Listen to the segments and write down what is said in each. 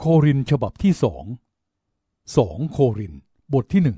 โครินธ์ฉบับที่2โครินธ์บทที่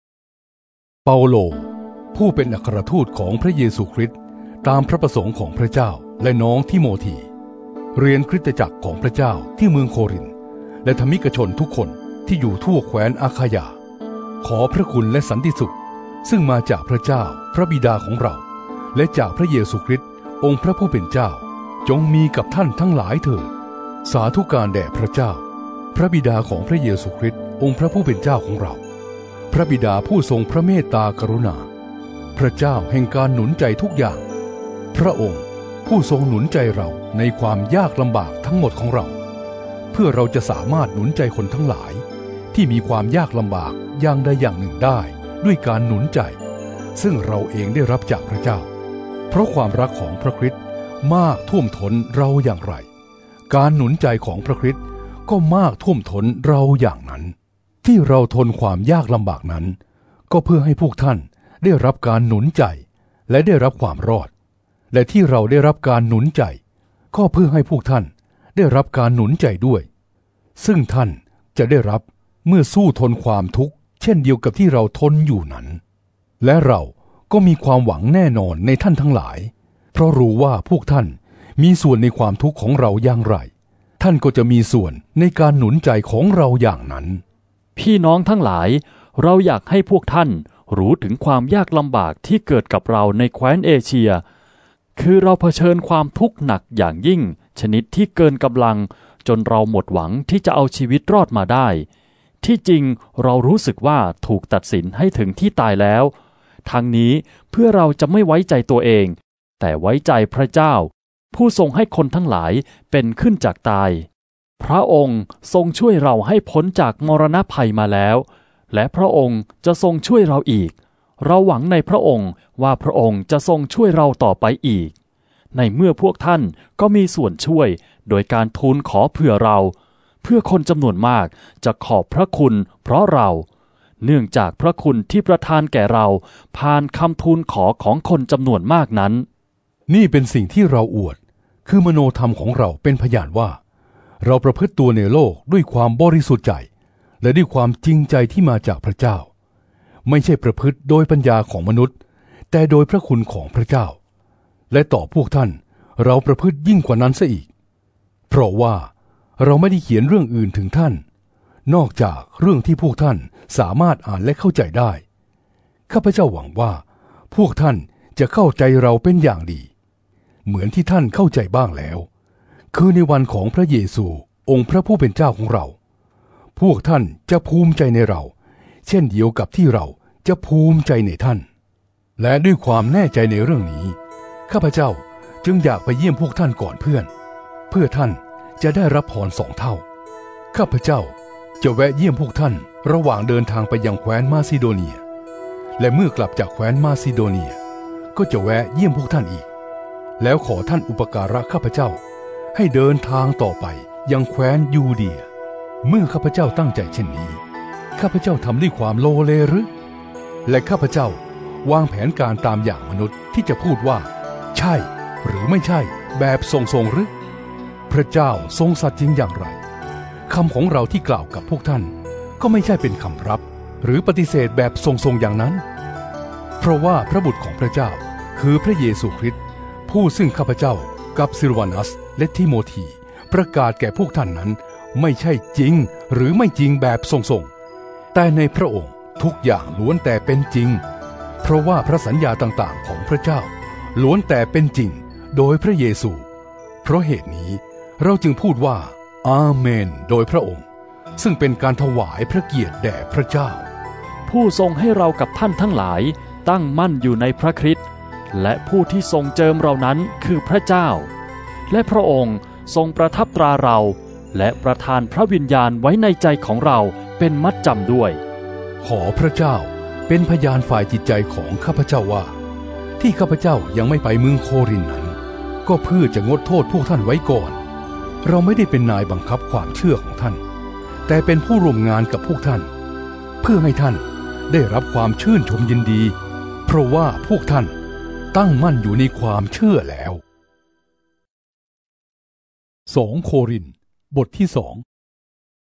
1เปาโลผู้เป็นอัครทูตของพระเยซูคริสต์ตามพระประสงค์ของพระเจ้าและน้องทิโมธีเรียนคริสตจักรของพระเจ้าที่เมืองโครินธ์และธรรมิกชนทุกคนที่อยู่ทั่วแคว้นอาคายาขอพระคุณและสันติสุขซึ่งมาจากพระเจ้าพระบิดาของเราและจากพระเยซูคริสต์องค์พระผู้เป็นเจ้าจงมีกับท่านทั้งหลายเถิดสาธุการแด่พระเจ้าพระบิดาของพระเยซูคริสต์องค์พระผู้เป็นเจ้าของเราพระบิดาผู้ทรงพระเมตตากรุณาพระเจ้าแห่งการหนุนใจทุกอย่างพระองค์ผู้ทรงหนุนใจเราในความยากลำบากทั้งหมดของเราเพื่อเราจะสามารถหนุนใจคนทั้งหลายที่มีความยากลำบากอย่างใดอย่างหนึ่งได้ด้วยการหนุนใจซึ่งเราเองได้รับจากพระเจ้าเพราะความรักของพระคริสต์มากท่วมท้นเราอย่างไรการหนุนใจของพระคริสต์ก็มากท่วมท้นเราอย่างนั้นที่เราทนความยากลำบากนั้นก็เพื่อให้พวกท่านได้รับการหนุนใจและได้รับความรอดและที่เราได้รับการหนุนใจก็เพื่อให้พวกท่านได้รับการหนุนใจด้วยซึ่งท่านจะได้รับเมื่อสู้ทนความทุกข์เช่นเดียวกับที่เราทนอยู่นั้นและเราก็มีความหวังแน่นอนในท่านทั้งหลายเพราะรู้ว่าพวกท่านมีส่วนในความทุกข์ของเราอย่างไรท่านก็จะมีส่วนในการหนุนใจของเราอย่างนั้นพี่น้องทั้งหลายเราอยากให้พวกท่านรู้ถึงความยากลำบากที่เกิดกับเราในแคว้นเอเชียคือเราเผชิญความทุกข์หนักอย่างยิ่งชนิดที่เกินกำลังจนเราหมดหวังที่จะเอาชีวิตรอดมาได้ที่จริงเรารู้สึกว่าถูกตัดสินให้ถึงที่ตายแล้วทั้งนี้เพื่อเราจะไม่ไว้ใจตัวเองแต่ไว้ใจพระเจ้าผู้ทรงให้คนทั้งหลายเป็นขึ้นจากตายพระองค์ทรงช่วยเราให้พ้นจากมรณภัยมาแล้วและพระองค์จะทรงช่วยเราอีกเราหวังในพระองค์ว่าพระองค์จะทรงช่วยเราต่อไปอีกในเมื่อพวกท่านก็มีส่วนช่วยโดยการทูลขอเผื่อเราเพื่อคนจำนวนมากจะขอบพระคุณเพราะเราเนื่องจากพระคุณที่ประทานแก่เราผ่านคำทูลขอของคนจำนวนมากนั้นนี่เป็นสิ่งที่เราอวดคือมโนธรรมของเราเป็นพยานว่าเราประพฤติตัวในโลกด้วยความบริสุทธิ์ใจและด้วยความจริงใจที่มาจากพระเจ้าไม่ใช่ประพฤติโดยปัญญาของมนุษย์แต่โดยพระคุณของพระเจ้าและต่อพวกท่านเราประพฤติยิ่งกว่านั้นซะอีกเพราะว่าเราไม่ได้เขียนเรื่องอื่นถึงท่านนอกจากเรื่องที่พวกท่านสามารถอ่านและเข้าใจได้ข้าพเจ้าหวังว่าพวกท่านจะเข้าใจเราเป็นอย่างดีเหมือนที่ท่านเข้าใจบ้างแล้วคือในวันของพระเยซูองค์พระผู้เป็นเจ้าของเราพวกท่านจะภูมิใจในเราเช่นเดียวกับที่เราจะภูมิใจในท่านและด้วยความแน่ใจในเรื่องนี้ข้าพเจ้าจึงอยากไปเยี่ยมพวกท่านก่อนเพื่อท่านจะได้รับพร2 เท่าข้าพเจ้าจะแวะเยี่ยมพวกท่านระหว่างเดินทางไปยังแคว้นมาซิโดเนียและเมื่อกลับจากแคว้นมาซิโดเนียก็จะแวะเยี่ยมพวกท่านอีกแล้วขอท่านอุปการะข้าพเจ้าให้เดินทางต่อไปยังแคว้นยูเดียเมื่อข้าพเจ้าตั้งใจเช่นนี้ข้าพเจ้าทำด้วยความโลเลหรือและข้าพเจ้าวางแผนการตามอย่างมนุษย์ที่จะพูดว่าใช่หรือไม่ใช่แบบทรงหรือพระเจ้าทรงสัตย์จริงอย่างไรคำของเราที่กล่าวกับพวกท่านก็ไม่ใช่เป็นคำรับหรือปฏิเสธแบบทรงอย่างนั้นเพราะว่าพระบุตรของพระเจ้าคือพระเยซูคริสต์ผู้ซึ่งข้าพเจ้ากับซิลวานัสและทิโมธีประกาศแก่พวกท่านนั้นไม่ใช่จริงหรือไม่จริงแบบทรงแต่ในพระองค์ทุกอย่างล้วนแต่เป็นจริงเพราะว่าพระสัญญาต่างๆของพระเจ้าล้วนแต่เป็นจริงโดยพระเยซูเพราะเหตุนี้เราจึงพูดว่าอาเมนโดยพระองค์ซึ่งเป็นการถวายพระเกียรติแด่พระเจ้าผู้ทรงให้เรากับท่านทั้งหลายตั้งมั่นอยู่ในพระคริสต์และผู้ที่ทรงเจิมเรานั้นคือพระเจ้าและพระองค์ทรงประทับตราเราและประทานพระวิญญาณไว้ในใจของเราเป็นมัดจำด้วยขอพระเจ้าเป็นพยานฝ่ายจิตใจของข้าพเจ้าว่าที่ข้าพเจ้ายังไม่ไปเมืองโครินธ์นั้นก็เพื่อจะงดโทษพวกท่านไว้ก่อนเราไม่ได้เป็นนายบังคับความเชื่อของท่านแต่เป็นผู้ร่วมงานกับพวกท่านเพื่อให้ท่านได้รับความชื่นชมยินดีเพราะว่าพวกท่านตั้งมั่นอยู่ในความเชื่อแล้ว2โครินธ์บทที่2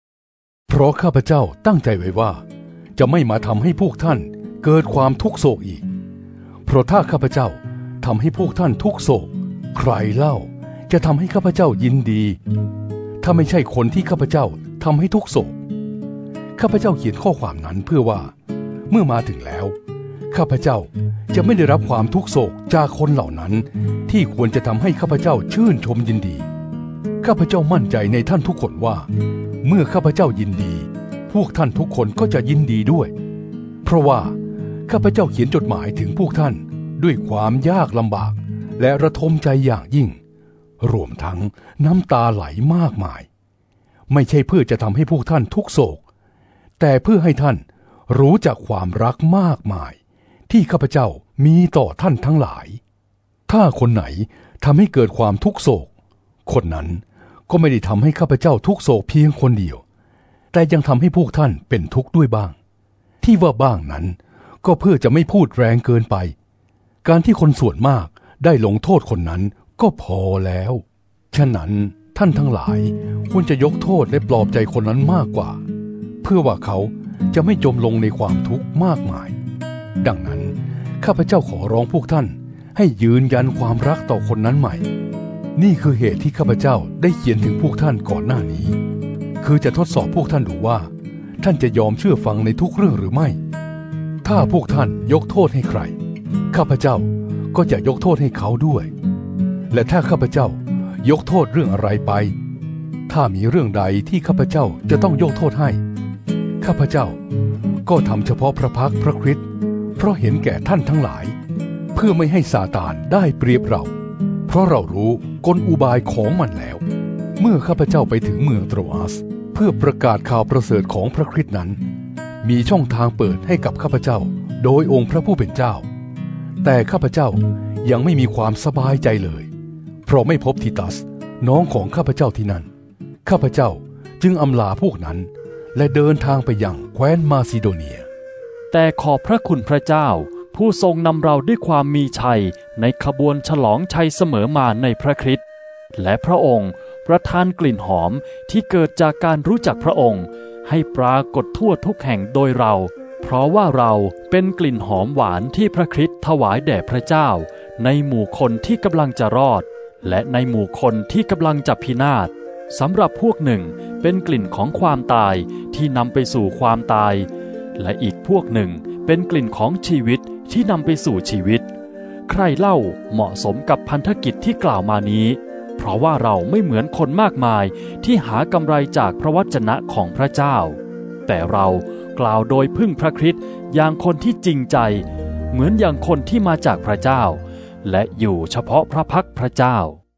เพราะข้าพเจ้าตั้งใจไว้ว่าจะไม่มาทำให้พวกท่านเกิดความทุกโศกอีกเพราะถ้าข้าพเจ้าทำให้พวกท่านทุกโศกใครเล่าจะทำให้ข้าพเจ้ายินดีถ้าไม่ใช่คนที่ข้าพเจ้าทำให้ทุกโศกข้าพเจ้าเขียนข้อความนั้นเพื่อว่าเมื่อมาถึงแล้วข้าพเจ้าจะไม่ได้รับความทุกโศกจากคนเหล่านั้นที่ควรจะทำให้ข้าพเจ้าชื่นชมยินดีข้าพเจ้ามั่นใจในท่านทุกคนว่าเมื่อข้าพเจ้ายินดีพวกท่านทุกคนก็จะยินดีด้วยเพราะว่าข้าพเจ้าเขียนจดหมายถึงพวกท่านด้วยความยากลำบากและระทมใจอย่างยิ่งรวมทั้งน้ำตาไหลมากมายไม่ใช่เพื่อจะทำให้พวกท่านทุกโศกแต่เพื่อให้ท่านรู้จักความรักมากมายที่ข้าพเจ้ามีต่อท่านทั้งหลายถ้าคนไหนทำให้เกิดความทุกโศกคนนั้นก็ไม่ได้ทำให้ข้าพเจ้าทุกโศกเพียงคนเดียวแต่ยังทำให้พวกท่านเป็นทุกข์ด้วยบ้างที่ว่าบ้างนั้นก็เพื่อจะไม่พูดแรงเกินไปการที่คนส่วนมากได้ลงโทษคนนั้นก็พอแล้วฉะนั้นท่านทั้งหลายควรจะยกโทษและปลอบใจคนนั้นมากกว่าเพื่อว่าเขาจะไม่จมลงในความทุกข์มากมายดังนั้นข้าพเจ้าขอร้องพวกท่านให้ยืนยันความรักต่อคนนั้นใหม่นี่คือเหตุที่ข้าพเจ้าได้เขียนถึงพวกท่านก่อนหน้านี้คือจะทดสอบพวกท่านดูว่าท่านจะยอมเชื่อฟังในทุกเรื่องหรือไม่ถ้าพวกท่านยกโทษให้ใครข้าพเจ้าก็จะยกโทษให้เขาด้วยและถ้าข้าพเจ้ายกโทษเรื่องอะไรไปถ้ามีเรื่องใดที่ข้าพเจ้าจะต้องยกโทษให้ข้าพเจ้าก็ทำเฉพาะพระพักพระคริสต์เพราะเห็นแก่ท่านทั้งหลายเพื่อไม่ให้ซาตานได้เปรียบเราเพราะเรารู้กลอุบายของมันแล้วเมื่อข้าพเจ้าไปถึงเมืองโตรอัสเพื่อประกาศข่าวประเสริฐของพระคริสต์นั้นมีช่องทางเปิดให้กับข้าพเจ้าโดยองค์พระผู้เป็นเจ้าแต่ข้าพเจ้ายังไม่มีความสบายใจเลยเพราะไม่พบทิตัสน้องของข้าพเจ้าที่นั่นข้าพเจ้าจึงอำลาพวกนั้นและเดินทางไปยังแคว้นมาซิโดเนียแต่ขอบพระคุณพระเจ้าผู้ทรงนำเราด้วยความมีชัยในขบวนฉลองชัยเสมอมาในพระคริสต์และพระองค์ประทานกลิ่นหอมที่เกิดจากการรู้จักพระองค์ให้ปรากฏทั่วทุกแห่งโดยเราเพราะว่าเราเป็นกลิ่นหอมหวานที่พระคริสต์ถวายแด่พระเจ้าในหมู่คนที่กำลังจะรอดและในหมู่คนที่กำลังจะพินาศสำหรับพวกหนึ่งเป็นกลิ่นของความตายที่นำไปสู่ความตายและอีกพวกหนึ่งเป็นกลิ่นของชีวิตที่นำไปสู่ชีวิตใครเล่าเหมาะสมกับพันธกิจที่กล่าวมานี้เพราะว่าเราไม่เหมือนคนมากมายที่หากำไรจากพระวจนะของพระเจ้าแต่เรากล่าวโดยพึ่งพระคริสต์อย่างคนที่จริงใจเหมือนอย่างคนที่มาจากพระเจ้าและอยู่เฉพาะพระพักพระเจ้า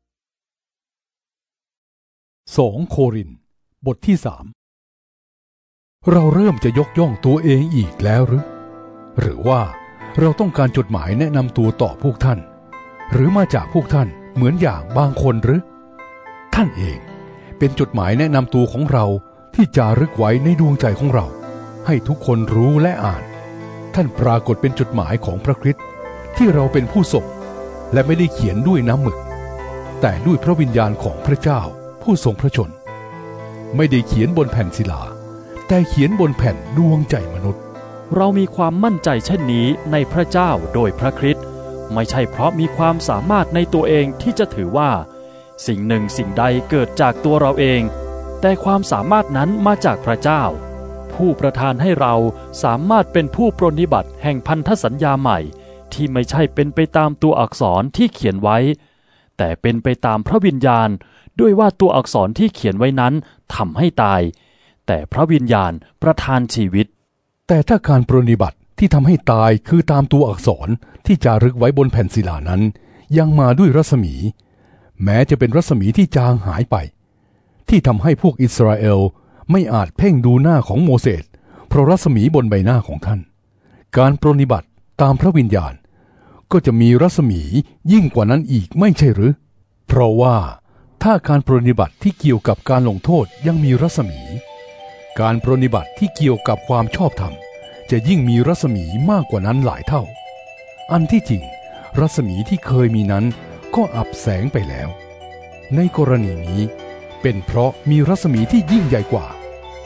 2 โครินธ์บทที่3เราเริ่มจะยกย่องตัวเองอีกแล้วหรือว่าเราต้องการจดหมายแนะนำตัวต่อพวกท่านหรือมาจากพวกท่านเหมือนอย่างบางคนท่านเองเป็นจดหมายแนะนำตัวของเราที่จารึกไว้ในดวงใจของเราให้ทุกคนรู้และอ่านท่านปรากฏเป็นจดหมายของพระคริสต์ที่เราเป็นผู้ส่งและไม่ได้เขียนด้วยน้ำหมึกแต่ด้วยพระวิญญาณของพระเจ้าผู้ทรงพระชนไม่ได้เขียนบนแผ่นศิลาแต่เขียนบนแผ่นดวงใจมนุษย์เรามีความมั่นใจเช่นนี้ในพระเจ้าโดยพระคริสต์ไม่ใช่เพราะมีความสามารถในตัวเองที่จะถือว่าสิ่งหนึ่งสิ่งใดเกิดจากตัวเราเองแต่ความสามารถนั้นมาจากพระเจ้าผู้ประทานให้เราสามารถเป็นผู้ปรนนิบัติแห่งพันธสัญญาใหม่ที่ไม่ใช่เป็นไปตามตัวอักษรที่เขียนไว้แต่เป็นไปตามพระวิญญาณด้วยว่าตัวอักษรที่เขียนไว้นั้นทำให้ตายแต่พระวิญญาณประทานชีวิตแต่ถ้าการปรนนิบัติที่ทำให้ตายคือตามตัวอักษรที่จารึกไว้บนแผ่นศิลานั้นยังมาด้วยรัศมีแม้จะเป็นรัศมีที่จางหายไปที่ทำให้พวกอิสราเอลไม่อาจเพ่งดูหน้าของโมเสสเพราะรัศมีบนใบหน้าของท่านการปรนนิบัติตามพระวิญญาณก็จะมีรัศมียิ่งกว่านั้นอีกไม่ใช่หรือเพราะว่าถ้าการปรนนิบัติที่เกี่ยวกับการลงโทษยังมีรัศมีการปรนนิบัติที่เกี่ยวกับความชอบธรรมจะยิ่งมีรัศมีมากกว่านั้นหลายเท่าอันที่จริงรัศมีที่เคยมีนั้นก็อับแสงไปแล้วในกรณีนี้เป็นเพราะมีรัศมีที่ยิ่งใหญ่กว่า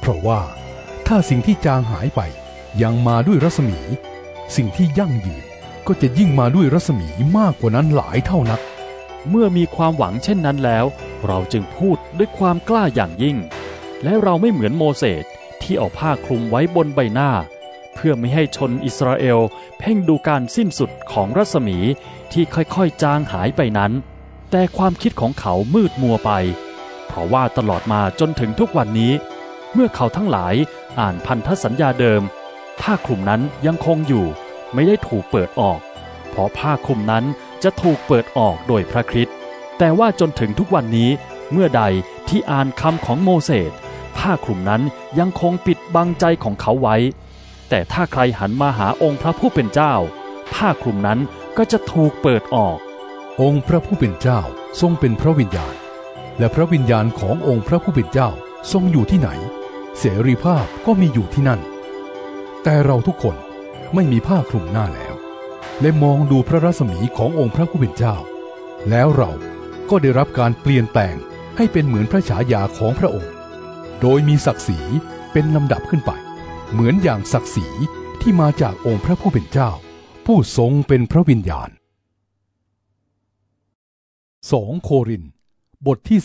เพราะว่าถ้าสิ่งที่จางหายไปยังมาด้วยรัศมีสิ่งที่ยั่งยืนก็จะยิ่งมาด้วยรัศมีมากกว่านั้นหลายเท่านักเมื่อมีความหวังเช่นนั้นแล้วเราจึงพูดด้วยความกล้าอย่างยิ่งและเราไม่เหมือนโมเสสที่เอาผ้าคลุมไว้บนใบหน้าเพื่อไม่ให้ชนอิสราเอลเพ่งดูการสิ้นสุดของรัศมีที่ค่อยๆจางหายไปนั้นแต่ความคิดของเขามืดมัวไปเพราะว่าตลอดมาจนถึงทุกวันนี้เมื่อเขาทั้งหลายอ่านพันธสัญญาเดิมผ้าคลุมนั้นยังคงอยู่ไม่ได้ถูกเปิดออกเพราะผ้าคลุมนั้นจะถูกเปิดออกโดยพระคริสต์แต่ว่าจนถึงทุกวันนี้เมื่อใดที่อ่านคำของโมเสสผ้าคลุมนั้นยังคงปิดบังใจของเขาไว้แต่ถ้าใครหันมาหาองค์พระผู้เป็นเจ้าผ้าคลุมนั้นก็จะถูกเปิดออกองค์พระผู้เป็นเจ้าทรงเป็นพระวิญญาณและพระวิญญาณขององค์พระผู้เป็นเจ้าทรงอยู่ที่ไหนเสรีภาพก็มีอยู่ที่นั่นแต่เราทุกคนไม่มีผ้าคลุมหน้าแล้วและมองดูพระรัศมีขององค์พระผู้เป็นเจ้าแล้วเราก็ได้รับการเปลี่ยนแปลงให้เป็นเหมือนพระฉายาของพระองค์โดยมีศักดิ์ศรีเป็นลำดับขึ้นไปเหมือนอย่างศักดิ์ศรีที่มาจากองค์พระผู้เป็นเจ้าผู้ทรงเป็นพระวิญญาณ2 โครินธ์บทที่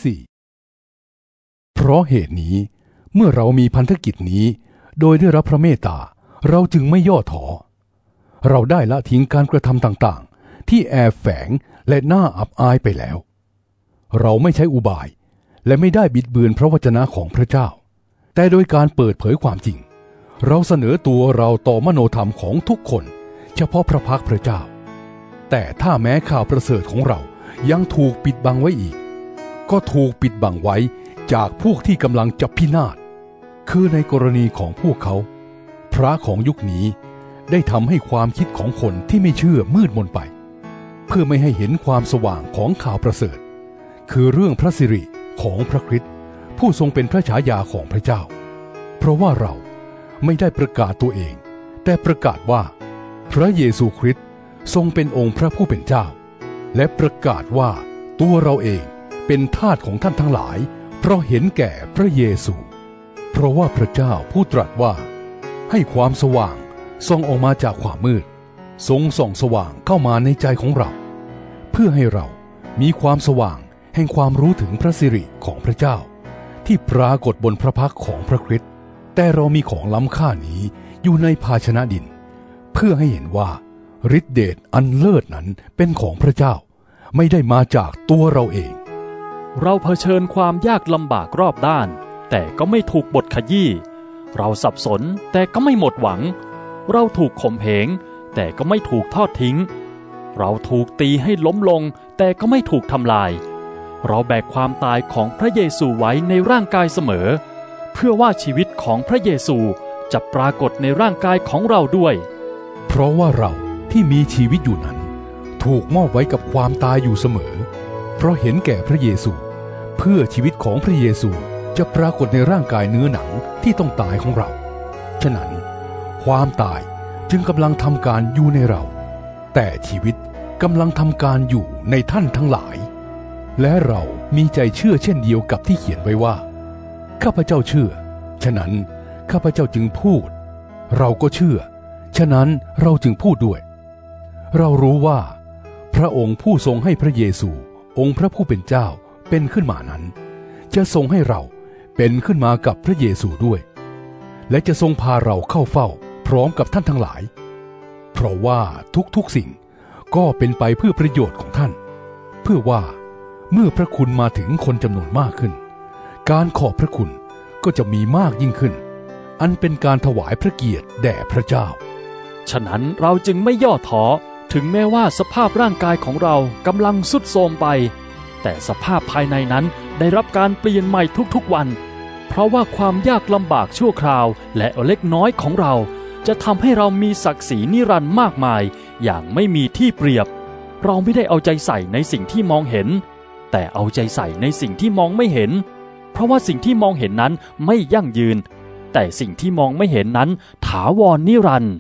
4เพราะเหตุนี้เมื่อเรามีพันธกิจนี้โดยได้รับพระเมตตาเราจึงไม่ย่อท้อเราได้ละทิ้งการกระทำต่างๆที่แอบแฝงและน่าอับอายไปแล้วเราไม่ใช้อุบายและไม่ได้บิดเบือนพระวจนะของพระเจ้าแต่โดยการเปิดเผยความจริงเราเสนอตัวเราต่อมโนธรรมของทุกคนเฉพาะพระพักพระเจ้าแต่ถ้าแม้ข่าวประเสริฐของเรายังถูกปิดบังไว้อีกก็ถูกปิดบังไว้จากพวกที่กำลังจะพินาศคือในกรณีของพวกเขาพระของยุคนี้ได้ทำให้ความคิดของคนที่ไม่เชื่อมืดมนไปเพื่อไม่ให้เห็นความสว่างของข่าวประเสริฐคือเรื่องพระสิริของพระคริสต์ผู้ทรงเป็นพระฉายาของพระเจ้าเพราะว่าเราไม่ได้ประกาศตัวเองแต่ประกาศว่าพระเยซูคริสต์ทรงเป็นองค์พระผู้เป็นเจ้าและประกาศว่าตัวเราเองเป็นทาสของท่านทั้งหลายเพราะเห็นแก่พระเยซูเพราะว่าพระเจ้าผู้ตรัสว่าให้ความสว่างส่องออกมาจากความมืดทรงส่องสว่างเข้ามาในใจของเราเพื่อให้เรามีความสว่างแห่งความรู้ถึงพระสิริของพระเจ้าที่ปรากฏบนพระพักตร์ของพระคริสต์แต่เรามีของล้ำค่านี้อยู่ในภาชนะดินเพื่อให้เห็นว่าฤทธิเดชอันเลิศนั้นเป็นของพระเจ้าไม่ได้มาจากตัวเราเองเราเผชิญความยากลำบากรอบด้านแต่ก็ไม่ถูกบดขยี้เราสับสนแต่ก็ไม่หมดหวังเราถูกข่มเหงแต่ก็ไม่ถูกทอดทิ้งเราถูกตีให้ล้มลงแต่ก็ไม่ถูกทำลายเราแบกความตายของพระเยซูไว้ในร่างกายเสมอเพื่อว่าชีวิตของพระเยซูจะปรากฏในร่างกายของเราด้วยเพราะว่าเราที่มีชีวิตอยู่นั้นถูกมอบไว้กับความตายอยู่เสมอเพราะเห็นแก่พระเยซูเพื่อชีวิตของพระเยซูจะปรากฏในร่างกายเนื้อหนังที่ต้องตายของเราฉะนั้นความตายจึงกำลังทำการอยู่ในเราแต่ชีวิตกำลังทำการอยู่ในท่านทั้งหลายและเรามีใจเชื่อเช่นเดียวกับที่เขียนไว้ว่าข้าพเจ้าเชื่อฉะนั้นข้าพเจ้าจึงพูดเราก็เชื่อฉะนั้นเราจึงพูดด้วยเรารู้ว่าพระองค์ผู้ทรงให้พระเยซูองค์พระผู้เป็นเจ้าเป็นขึ้นมานั้นจะทรงให้เราเป็นขึ้นมากับพระเยซูด้วยและจะทรงพาเราเข้าเฝ้าพร้อมกับท่านทั้งหลายเพราะว่าทุกสิ่งก็เป็นไปเพื่อประโยชน์ของท่านเพื่อว่าเมื่อพระคุณมาถึงคนจำนวนมากขึ้นการขอบพระคุณก็จะมีมากยิ่งขึ้นอันเป็นการถวายพระเกียรติแด่พระเจ้าฉะนั้นเราจึงไม่ย่อท้อถึงแม้ว่าสภาพร่างกายของเรากำลังทรุดโทรมไปแต่สภาพภายในนั้นได้รับการเปลี่ยนใหม่ทุกๆวันเพราะว่าความยากลำบากชั่วคราวและเล็กน้อยของเราจะทำให้เรามีศักดิ์ศรีนิรันดร์มากมายอย่างไม่มีที่เปรียบเราไม่ได้เอาใจใส่ในสิ่งที่มองเห็นแต่เอาใจใส่ในสิ่งที่มองไม่เห็นเพราะว่าสิ่งที่มองเห็นนั้นไม่ยั่งยืนแต่สิ่งที่มองไม่เห็นนั้นถาวรนิรันดร์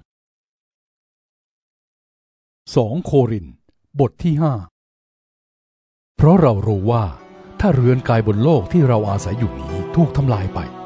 2 โครินธ์บทที่ 5เพราะเรารู้ว่าถ้าเรือนกายบนโลกที่เราอาศัยอยู่นี้ถูกทำลายไป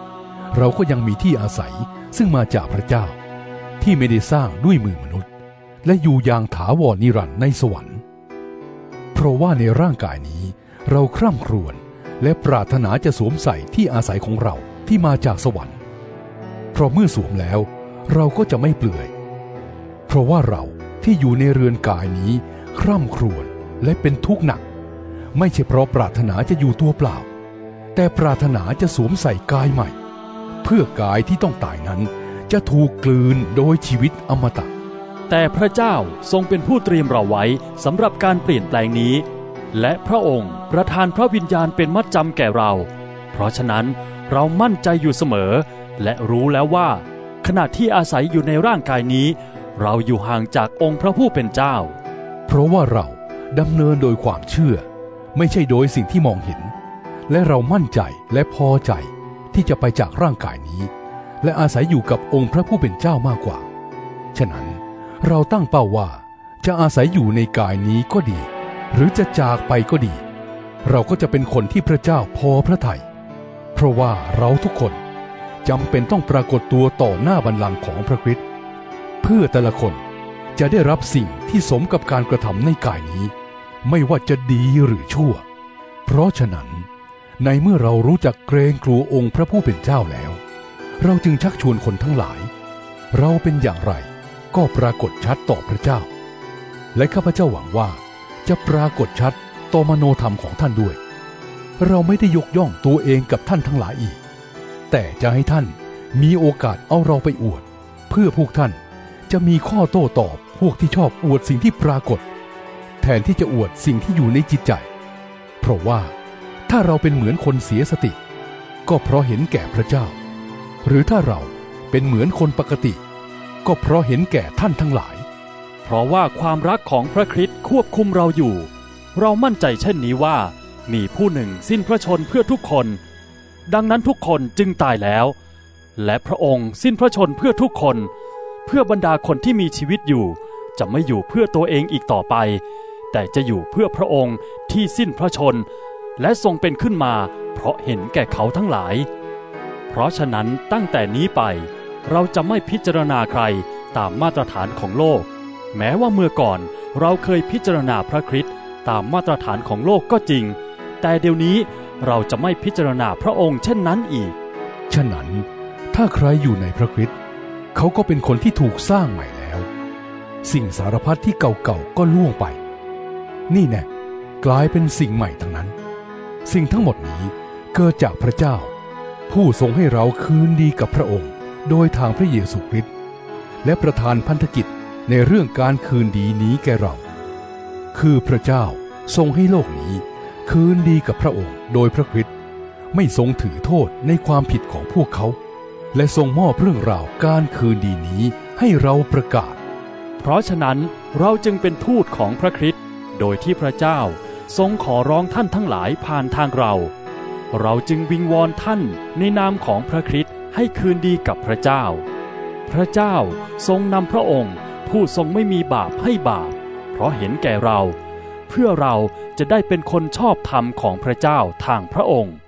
เราก็ยังมีที่อาศัยซึ่งมาจากพระเจ้าที่ไม่ได้สร้างด้วยมือมนุษย์และอยู่อย่างถาวรนิรันดร์ในสวรรค์เพราะว่าในร่างกายนี้เราคร่ำครวญและปรารถนาจะสวมใส่ที่อาศัยของเราที่มาจากสวรรค์เพราะเมื่อสวมแล้วเราก็จะไม่เปลือยเพราะว่าเราที่อยู่ในเรือนกายนี้คร่ำครวญและเป็นทุกข์หนักไม่ใช่เพราะปรารถนาจะอยู่ตัวเปล่าแต่ปรารถนาจะสวมใส่กายใหม่เพื่อกายที่ต้องตายนั้นจะถูกกลืนโดยชีวิตอมตะแต่พระเจ้าทรงเป็นผู้เตรียมเราไว้สำหรับการเปลี่ยนแปลงนี้และพระองค์ประทานพระวิญญาณเป็นมัดจำแก่เราเพราะฉะนั้นเรามั่นใจอยู่เสมอและรู้แล้วว่าขณะที่อาศัยอยู่ในร่างกายนี้เราอยู่ห่างจากองค์พระผู้เป็นเจ้าเพราะว่าเราดำเนินโดยความเชื่อไม่ใช่โดยสิ่งที่มองเห็นและเรามั่นใจและพอใจที่จะไปจากร่างกายนี้และอาศัยอยู่กับองค์พระผู้เป็นเจ้ามากกว่าฉะนั้นเราตั้งเป้าว่าจะอาศัยอยู่ในกายนี้ก็ดีหรือจะจากไปก็ดีเราก็จะเป็นคนที่พระเจ้าพอพระทัยเพราะว่าเราทุกคนจำเป็นต้องปรากฏตัวต่อหน้าบัลลังก์ของพระคริสต์เพื่อแต่ละคนจะได้รับสิ่งที่สมกับการกระทำในกายนี้ไม่ว่าจะดีหรือชั่วเพราะฉะนั้นในเมื่อเรารู้จักเกรงกลัวองค์พระผู้เป็นเจ้าแล้วเราจึงชักชวนคนทั้งหลายเราเป็นอย่างไรก็ปรากฏชัดต่อพระเจ้าและข้าพเจ้าหวังว่าจะปรากฏชัดต่อมโนธรรมของท่านด้วยเราไม่ได้ยกย่องตัวเองกับท่านทั้งหลายอีกแต่จะให้ท่านมีโอกาสเอาเราไปอวดเพื่อพวกท่านจะมีข้อโต้ตอบพวกที่ชอบอวดสิ่งที่ปรากฏแทนที่จะอวดสิ่งที่อยู่ในจิตใจเพราะว่าถ้าเราเป็นเหมือนคนเสียสติก็เพราะเห็นแก่พระเจ้าหรือถ้าเราเป็นเหมือนคนปกติก็เพราะเห็นแก่ท่านทั้งหลายเพราะว่าความรักของพระคริสต์ควบคุมเราอยู่เรามั่นใจเช่นนี้ว่ามีผู้หนึ่งสิ้นพระชนเพื่อทุกคนดังนั้นทุกคนจึงตายแล้วและพระองค์สิ้นพระชนเพื่อทุกคนเพื่อบรรดาคนที่มีชีวิตอยู่จะไม่อยู่เพื่อตัวเองอีกต่อไปแต่จะอยู่เพื่อพระองค์ที่สิ้นพระชนและทรงเป็นขึ้นมาเพราะเห็นแก่เขาทั้งหลายเพราะฉะนั้นตั้งแต่นี้ไปเราจะไม่พิจารณาใครตามมาตรฐานของโลกแม้ว่าเมื่อก่อนเราเคยพิจารณาพระคริสต์ตามมาตรฐานของโลกก็จริงแต่เดี๋ยวนี้เราจะไม่พิจารณาพระองค์เช่นนั้นอีกฉะนั้นถ้าใครอยู่ในพระคริสต์เขาก็เป็นคนที่ถูกสร้างใหม่แล้วสิ่งสารพัดที่เก่าๆก็ล่วงไปนี่แน่กลายเป็นสิ่งใหม่ทั้งนั้นสิ่งทั้งหมดนี้เกิดจากพระเจ้าผู้ทรงให้เราคืนดีกับพระองค์โดยทางพระเยซูคริสต์และประทานพันธกิจในเรื่องการคืนดีนี้แก่เราคือพระเจ้าทรงให้โลกนี้คืนดีกับพระองค์โดยพระคริสต์ไม่ทรงถือโทษในความผิดของพวกเขาและทรงมอบเรื่องราวการคืนดีนี้ให้เราประกาศเพราะฉะนั้นเราจึงเป็นทูตของพระคริสต์โดยที่พระเจ้าทรงขอร้องท่านทั้งหลายผ่านทางเราจึงวิงวอนท่านในนามของพระคริสต์ให้คืนดีกับพระเจ้าพระเจ้าทรงนำพระองค์ผู้ทรงไม่มีบาปให้บาปเพราะเห็นแก่เราเพื่อเราจะได้เป็นคนชอบธรรมของพระเจ้าทางพระองค์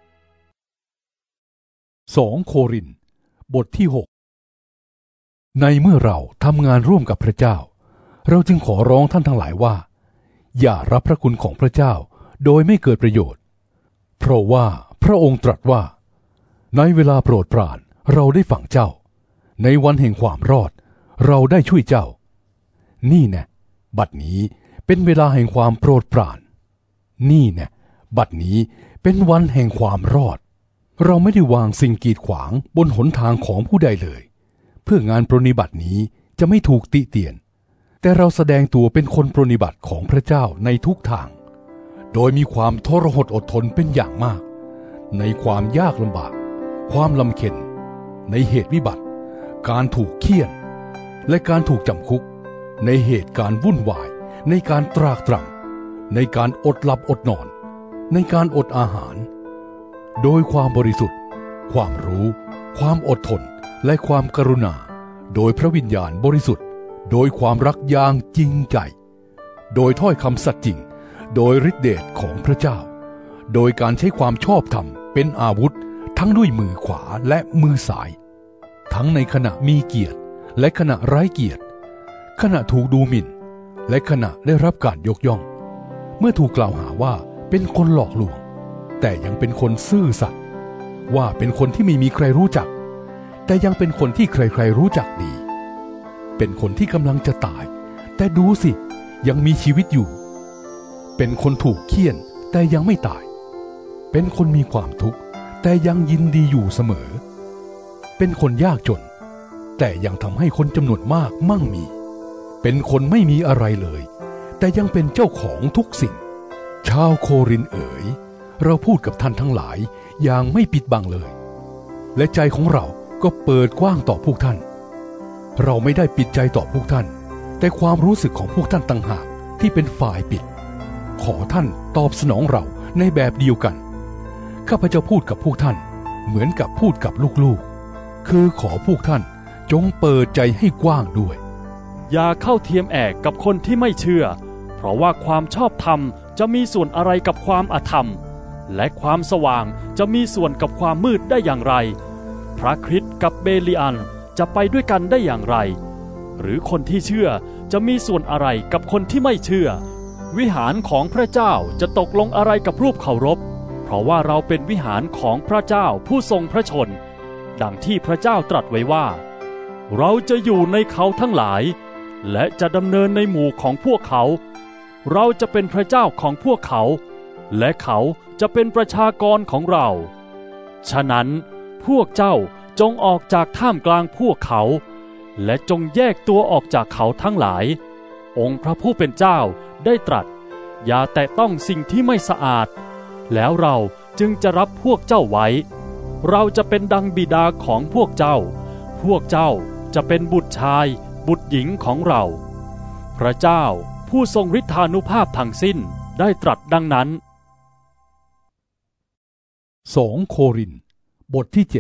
2 โครินธ์บทที่ 6ในเมื่อเราทำงานร่วมกับพระเจ้าเราจึงขอร้องท่านทั้งหลายว่าอย่ารับพระคุณของพระเจ้าโดยไม่เกิดประโยชน์เพราะว่าพระองค์ตรัสว่าในเวลาโปรดปรานเราได้ฟังเจ้าในวันแห่งความรอดเราได้ช่วยเจ้านี่แน่บัดนี้เป็นเวลาแห่งความโปรดปรานนี่แน่บัดนี้เป็นวันแห่งความรอดเราไม่ได้วางสิ่งกีดขวางบนหนทางของผู้ใดเลยเพื่องานปรนนิบัตินี้จะไม่ถูกติเตียนแต่เราแสดงตัวเป็นคนปรนนิบัติของพระเจ้าในทุกทางโดยมีความทรหดอดทนเป็นอย่างมากในความยากลำบากความลำเค็ญในเหตุวิบัติการถูกเฆี่ยนและการถูกจำคุกในเหตุการณ์วุ่นวายในการตรากตรำในการอดหลับอดนอนในการอดอาหารโดยความบริสุทธิ์ความรู้ความอดทนและความกรุณาโดยพระวิญญาณบริสุทธิ์โดยความรักอย่างจริงใจโดยถ้อยคำสัตย์จริงโดยฤทธิเดชของพระเจ้าโดยการใช้ความชอบธรรมเป็นอาวุธทั้งด้วยมือขวาและมือซ้ายทั้งในขณะมีเกียรติและขณะไร้เกียรติขณะถูกดูหมิ่นและขณะได้รับการยกย่องเมื่อถูกกล่าวหาว่าเป็นคนหลอกลวงแต่ยังเป็นคนซื่อสัตย์ว่าเป็นคนที่ไม่มีใครรู้จักแต่ยังเป็นคนที่ใครๆรู้จักดีเป็นคนที่กำลังจะตายแต่ดูสิยังมีชีวิตอยู่เป็นคนถูกเฆี่ยนแต่ยังไม่ตายเป็นคนมีความทุกข์แต่ยังยินดีอยู่เสมอเป็นคนยากจนแต่ยังทำให้คนจำนวนมากมั่งมีเป็นคนไม่มีอะไรเลยแต่ยังเป็นเจ้าของทุกสิ่งชาวโครินธ์เอ๋ยเราพูดกับท่านทั้งหลายอย่างไม่ปิดบังเลยและใจของเราก็เปิดกว้างต่อพวกท่านเราไม่ได้ปิดใจต่อพวกท่านแต่ความรู้สึกของพวกท่านต่างหากที่เป็นฝ่ายปิดขอท่านตอบสนองเราในแบบเดียวกันข้าพเจ้าพูดกับพวกท่านเหมือนกับพูดกับลูกๆคือขอพวกท่านจงเปิดใจให้กว้างด้วยอย่าเข้าเทียมแอกกับคนที่ไม่เชื่อเพราะว่าความชอบธรรมจะมีส่วนอะไรกับความอธรรมและความสว่างจะมีส่วนกับความมืดได้อย่างไรพระคริสต์กับเบลีอันจะไปด้วยกันได้อย่างไรหรือคนที่เชื่อจะมีส่วนอะไรกับคนที่ไม่เชื่อวิหารของพระเจ้าจะตกลงอะไรกับรูปเคารพเพราะว่าเราเป็นวิหารของพระเจ้าผู้ทรงพระชนดังที่พระเจ้าตรัสไว้ว่าเราจะอยู่ในเขาทั้งหลายและจะดำเนินในหมู่ของพวกเขาเราจะเป็นพระเจ้าของพวกเขาและเขาจะเป็นประชากรของเราฉะนั้นพวกเจ้าจงออกจากท่ามกลางพวกเขาและจงแยกตัวออกจากเขาทั้งหลายองค์พระผู้เป็นเจ้าได้ตรัสอย่าแตะต้องสิ่งที่ไม่สะอาดแล้วเราจึงจะรับพวกเจ้าไว้เราจะเป็นดังบิดาของพวกเจ้าพวกเจ้าจะเป็นบุตรชายบุตรหญิงของเราพระเจ้าผู้ทรงฤทธานุภาพทั้งสิ้นได้ตรัสดังนั้น 2 โครินธ์บทที่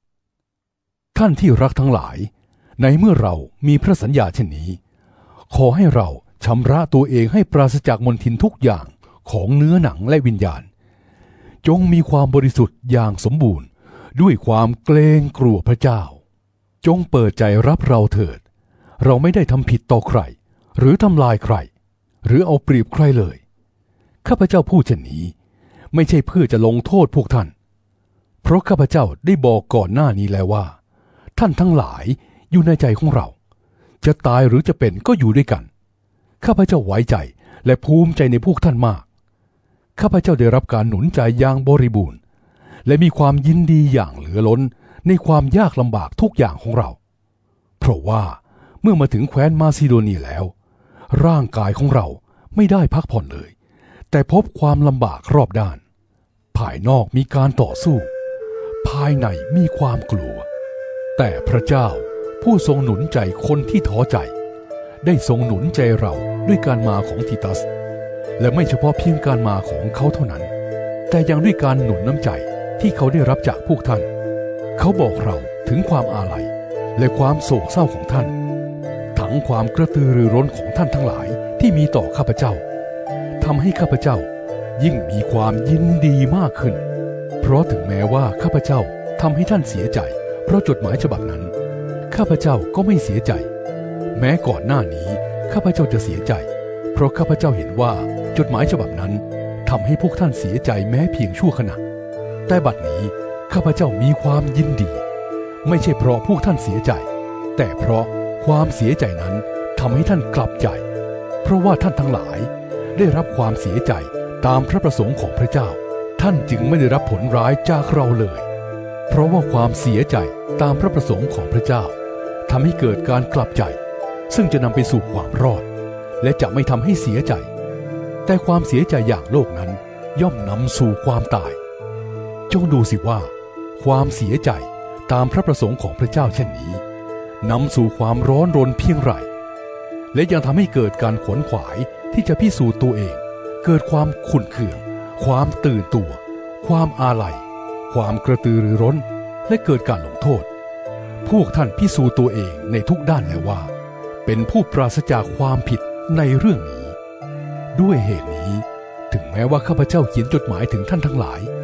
7ท่านที่รักทั้งหลายในเมื่อเรามีพระสัญญาเช่นนี้ขอให้เราชำระตัวเองให้ปราศจากมลทินทุกอย่างของเนื้อหนังและวิญญาณจงมีความบริสุทธิ์อย่างสมบูรณ์ด้วยความเกรงกลัวพระเจ้าจงเปิดใจรับเราเถิดเราไม่ได้ทำผิดต่อใครหรือทำลายใครหรือเอาเปรียบใครเลยข้าพเจ้าพูดเช่นนี้ไม่ใช่เพื่อจะลงโทษพวกท่านเพราะข้าพเจ้าได้บอกก่อนหน้านี้แล้วว่าท่านทั้งหลายอยู่ในใจของเราจะตายหรือจะเป็นก็อยู่ด้วยกันข้าพเจ้าไว้ใจและภูมิใจในพวกท่านมากข้าพเจ้าได้รับการหนุนใจอย่างบริบูรณ์และมีความยินดีอย่างเหลือล้นในความยากลำบากทุกอย่างของเราเพราะว่าเมื่อมาถึงแคว้นมาซิโดเนียแล้วร่างกายของเราไม่ได้พักผ่อนเลยแต่พบความลำบากรอบด้านภายนอกมีการต่อสู้ภายในมีความกลัวแต่พระเจ้าผู้ทรงหนุนใจคนที่ท้อใจได้ทรงหนุนใจเราด้วยการมาของทิตัสและไม่เฉพาะเพียงการมาของเขาเท่านั้นแต่ยังด้วยการหนุนน้ำใจที่เขาได้รับจากพวกท่านเขาบอกเราถึงความอาลัยและความโศกเศร้าของท่านทั้งความกระตือรือร้นของท่านทั้งหลายที่มีต่อข้าพเจ้าทำให้ข้าพเจ้ายิ่งมีความยินดีมากขึ้นเพราะถึงแม้ว่าข้าพเจ้าทำให้ท่านเสียใจเพราะจดหมายฉบับนั้นข้าพเจ้าก็ไม่เสียใจแม้ก่อนหน้านี้ข้าพเจ้าจะเสียใจเพราะข้าพเจ้าเห็นว่าจดหมายฉบับนั้นทำให้พวกท่านเสียใจแม้เพียงชั่วขณะแต่บัดนี้ข้าพเจ้ามีความยินดีไม่ใช่เพราะพวกท่านเสียใจแต่เพราะความเสียใจนั้นทำให้ท่านกลับใจเพราะว่าท่านทั้งหลายได้รับความเสียใจตามพระประสงค์ของพระเจ้าท่านจึงไม่ได้รับผลร้ายจากเราเลยเพราะว่าความเสียใจตามพระประสงค์ของพระเจ้าทำให้เกิดการกลับใจซึ่งจะนำไปสู่ความรอดและจะไม่ทำให้เสียใจแต่ความเสียใจอย่างโลกนั้นย่อมนำสู่ความตายจงดูสิว่าความเสียใจตามพระประสงค์ของพระเจ้าเช่นนี้นำสู่ความร้อนรนเพียงไรและยังทำให้เกิดการขวนขวายที่จะพิสูจน์ตัวเองเกิดความขุ่นเคืองความตื่นตัวความอาลัยความกระตือรือร้นและเกิดการลงโทษพวกท่านพิสูจน์ตัวเองในทุกด้านแล้วว่าเป็นผู้ปราศจากความผิดในเรื่องนี้ด้วยเหตุนี้ถึงแม้ว่าข้าพเจ้าเขียนจดหมายถึงท่านทั้งหลาย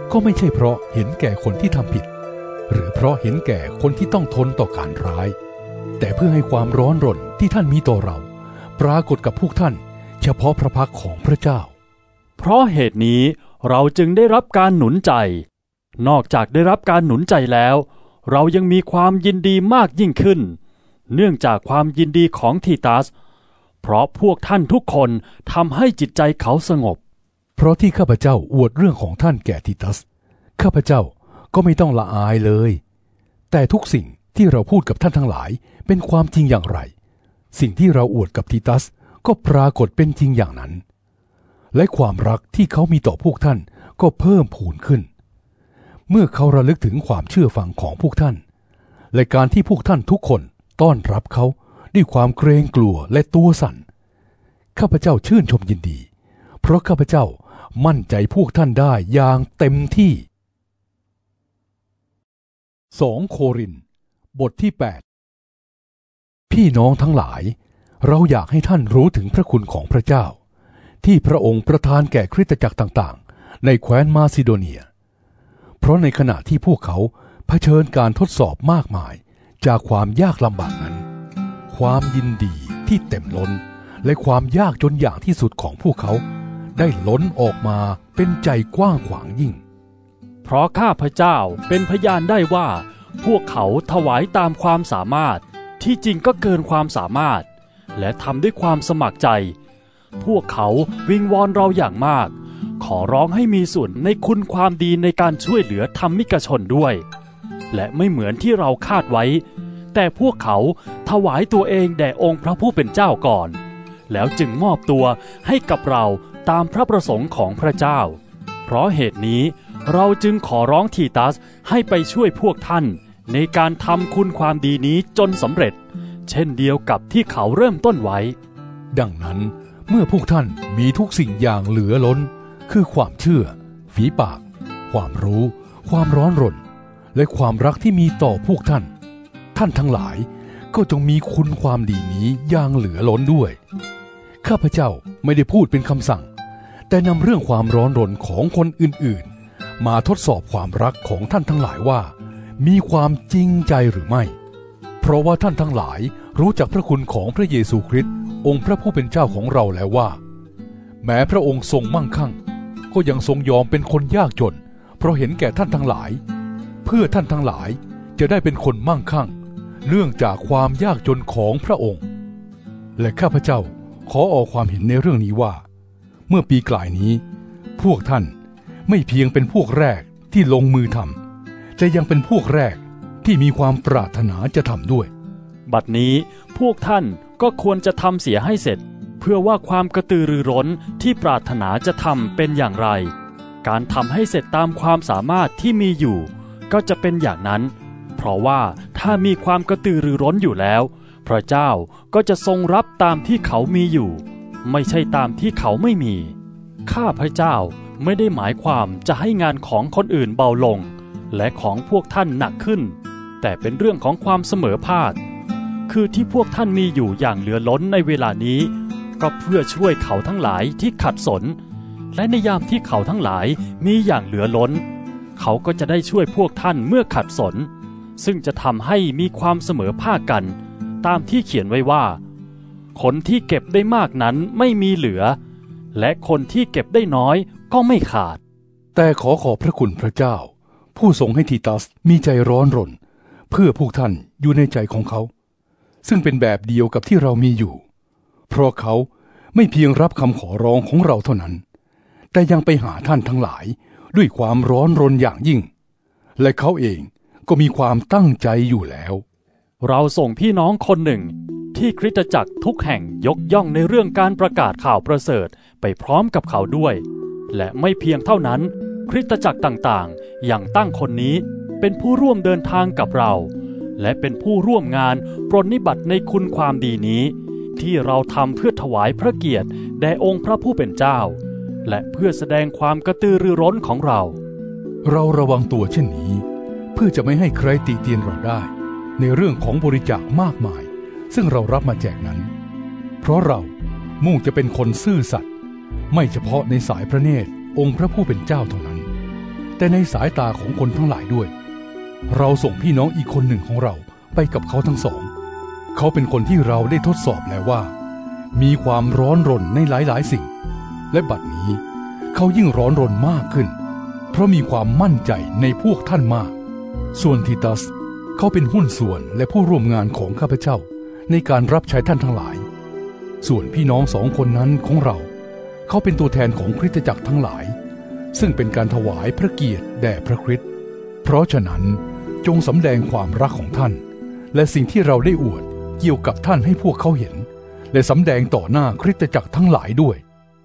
ก็ไม่ใช่เพราะเห็นแก่คนที่ทำผิดหรือเพราะเห็นแก่คนที่ต้องทนต่อการร้ายแต่เพื่อให้ความร้อนรนที่ท่านมีต่อเราปรากฏกับพวกท่านเฉพาะพระพักของพระเจ้าเพราะเหตุนี้เราจึงได้รับการหนุนใจนอกจากได้รับการหนุนใจแล้วเรายังมีความยินดีมากยิ่งขึ้นเนื่องจากความยินดีของทีตัสเพราะพวกท่านทุกคนทำให้จิตใจเขาสงบเพราะที่ข้าพเจ้าอวดเรื่องของท่านแก่ทีตัสข้าพเจ้าก็ไม่ต้องละอายเลยแต่ทุกสิ่งที่เราพูดกับท่านทั้งหลายเป็นความจริงอย่างไรสิ่งที่เราอวดกับทีตัสก็ปรากฏเป็นจริงอย่างนั้นและความรักที่เขามีต่อพวกท่านก็เพิ่มพูนขึ้นเมื่อเขาระลึกถึงความเชื่อฟังของพวกท่านและการที่พวกท่านทุกคนต้อนรับเขาด้วยความเกรงกลัวและตัวสั่นข้าพเจ้าชื่นชมยินดีเพราะข้าพเจ้ามั่นใจพวกท่านได้อย่างเต็มที่2 โครินธ์บทที่ 8พี่น้องทั้งหลายเราอยากให้ท่านรู้ถึงพระคุณของพระเจ้าที่พระองค์ประทานแก่คริสตจักรต่างๆในแคว้นมาซิโดเนียเพราะในขณะที่พวกเขาเผชิญการทดสอบมากมายจากความยากลำบากนั้นความยินดีที่เต็มล้นและความยากจนอย่างที่สุดของพวกเขาได้ล้นออกมาเป็นใจกว้างขวางยิ่งเพราะข้าพเจ้าเป็นพยานได้ว่าพวกเขาถวายตามความสามารถที่จริงก็เกินความสามารถและทำด้วยความสมัครใจพวกเขาวิงวอนเราอย่างมากขอร้องให้มีส่วนในคุณความดีในการช่วยเหลือธรรมิกชนด้วยและไม่เหมือนที่เราคาดไว้แต่พวกเขาถวายตัวเองแด่องค์พระผู้เป็นเจ้าก่อนแล้วจึงมอบตัวให้กับเราตามพระประสงค์ของพระเจ้าเพราะเหตุนี้เราจึงขอร้องทีตัสให้ไปช่วยพวกท่านในการทำคุณความดีนี้จนสำเร็จเช่นเดียวกับที่เขาเริ่มต้นไว้ดังนั้นเมื่อพวกท่านมีทุกสิ่งอย่างเหลือล้นคือความเชื่อฝีปากความรู้ความร้อนรนและความรักที่มีต่อพวกท่านทั้งหลายก็จงมีคุณความดีนี้อย่างเหลือล้นด้วยข้าพเจ้าไม่ได้พูดเป็นคำสั่งแต่นำเรื่องความร้อนรนของคนอื่นๆมาทดสอบความรักของท่านทั้งหลายว่ามีความจริงใจหรือไม่เพราะว่าท่านทั้งหลายรู้จักพระคุณของพระเยซูคริสต์องค์พระผู้เป็นเจ้าของเราแล้วว่าแม้พระองค์ทรงมั่งคั่งก็ยังทรงยอมเป็นคนยากจนเพราะเห็นแก่ท่านทั้งหลายเพื่อท่านทั้งหลายจะได้เป็นคนมั่งคั่งเนื่องจากความยากจนของพระองค์และข้าพเจ้าขอออกความเห็นในเรื่องนี้ว่าเมื่อปีกลายนี้พวกท่านไม่เพียงเป็นพวกแรกที่ลงมือทำแต่ยังเป็นพวกแรกที่มีความปรารถนาจะทำด้วยบัดนี้พวกท่านก็ควรจะทำเสียให้เสร็จเพื่อว่าความกระตือรือร้นที่ปรารถนาจะทำเป็นอย่างไรการทำให้เสร็จตามความสามารถที่มีอยู่ก็จะเป็นอย่างนั้นเพราะว่าถ้ามีความกระตือรือร้นอยู่แล้วพระเจ้าก็จะทรงรับตามที่เขามีอยู่ไม่ใช่ตามที่เขาไม่มีข้าพระเจ้าไม่ได้หมายความจะให้งานของคนอื่นเบาลงและของพวกท่านหนักขึ้นแต่เป็นเรื่องของความเสมอภาคคือที่พวกท่านมีอยู่อย่างเหลือล้นในเวลานี้ก็เพื่อช่วยเขาทั้งหลายที่ขัดสนและในยามที่เขาทั้งหลายมีอย่างเหลือล้นเขาก็จะได้ช่วยพวกท่านเมื่อขัดสนซึ่งจะทำให้มีความเสมอภาคกันตามที่เขียนไว้ว่าคนที่เก็บได้มากนั้นไม่มีเหลือและคนที่เก็บได้น้อยก็ไม่ขาดแต่ขอบพระคุณพระเจ้าผู้ทรงให้ทีตัสมีใจร้อนรนเพื่อพวกท่านอยู่ในใจของเขาซึ่งเป็นแบบเดียวกับที่เรามีอยู่เพราะเขาไม่เพียงรับคำขอร้องของเราเท่านั้นแต่ยังไปหาท่านทั้งหลายด้วยความร้อนรนอย่างยิ่งและเขาเองก็มีความตั้งใจอยู่แล้วเราส่งพี่น้องคนหนึ่งที่คริสตจักรทุกแห่งยกย่องในเรื่องการประกาศข่าวประเสริฐไปพร้อมกับเขาด้วยและไม่เพียงเท่านั้นคริสตจักรต่างๆอย่างตั้งคนนี้เป็นผู้ร่วมเดินทางกับเราและเป็นผู้ร่วมงานปรนนิบัติในคุณความดีนี้ที่เราทำเพื่อถวายพระเกียรติแด่องค์พระผู้เป็นเจ้าและเพื่อแสดงความกระตือรือร้นของเราระวังตัวเช่นนี้เพื่อจะไม่ให้ใครติเตียนเราได้ในเรื่องของบริจาคมากมายซึ่งเรารับมาแจกนั้นเพราะเรามุ่งจะเป็นคนซื่อสัตย์ไม่เฉพาะในสายพระเนตรองค์พระผู้เป็นเจ้าเท่านั้นแต่ในสายตาของคนทั้งหลายด้วยเราส่งพี่น้องอีกคนหนึ่งของเราไปกับเขาทั้งสองเขาเป็นคนที่เราได้ทดสอบแล้วว่ามีความร้อนรนในหลายๆสิ่งและบัดนี้เขายิ่งร้อนรนมากขึ้นเพราะมีความมั่นใจในพวกท่านมากส่วนทิตัสเขาเป็นหุ้นส่วนและผู้ร่วมงานของข้าพเจ้าในการรับใช้ท่านทั้งหลายส่วนพี่น้อง2 คนนั้นของเราเขาเป็นตัวแทนของคริสตจักรทั้งหลายซึ่งเป็นการถวายพระเกียรติแด่พระคริสต์เพราะฉะนั้นจงสำแดงความรักของท่านและสิ่งที่เราได้อวดเกี่ยวกับท่านให้พวกเขาเห็นและสำแดงต่อหน้าคริสตจักรทั้งหลายด้วย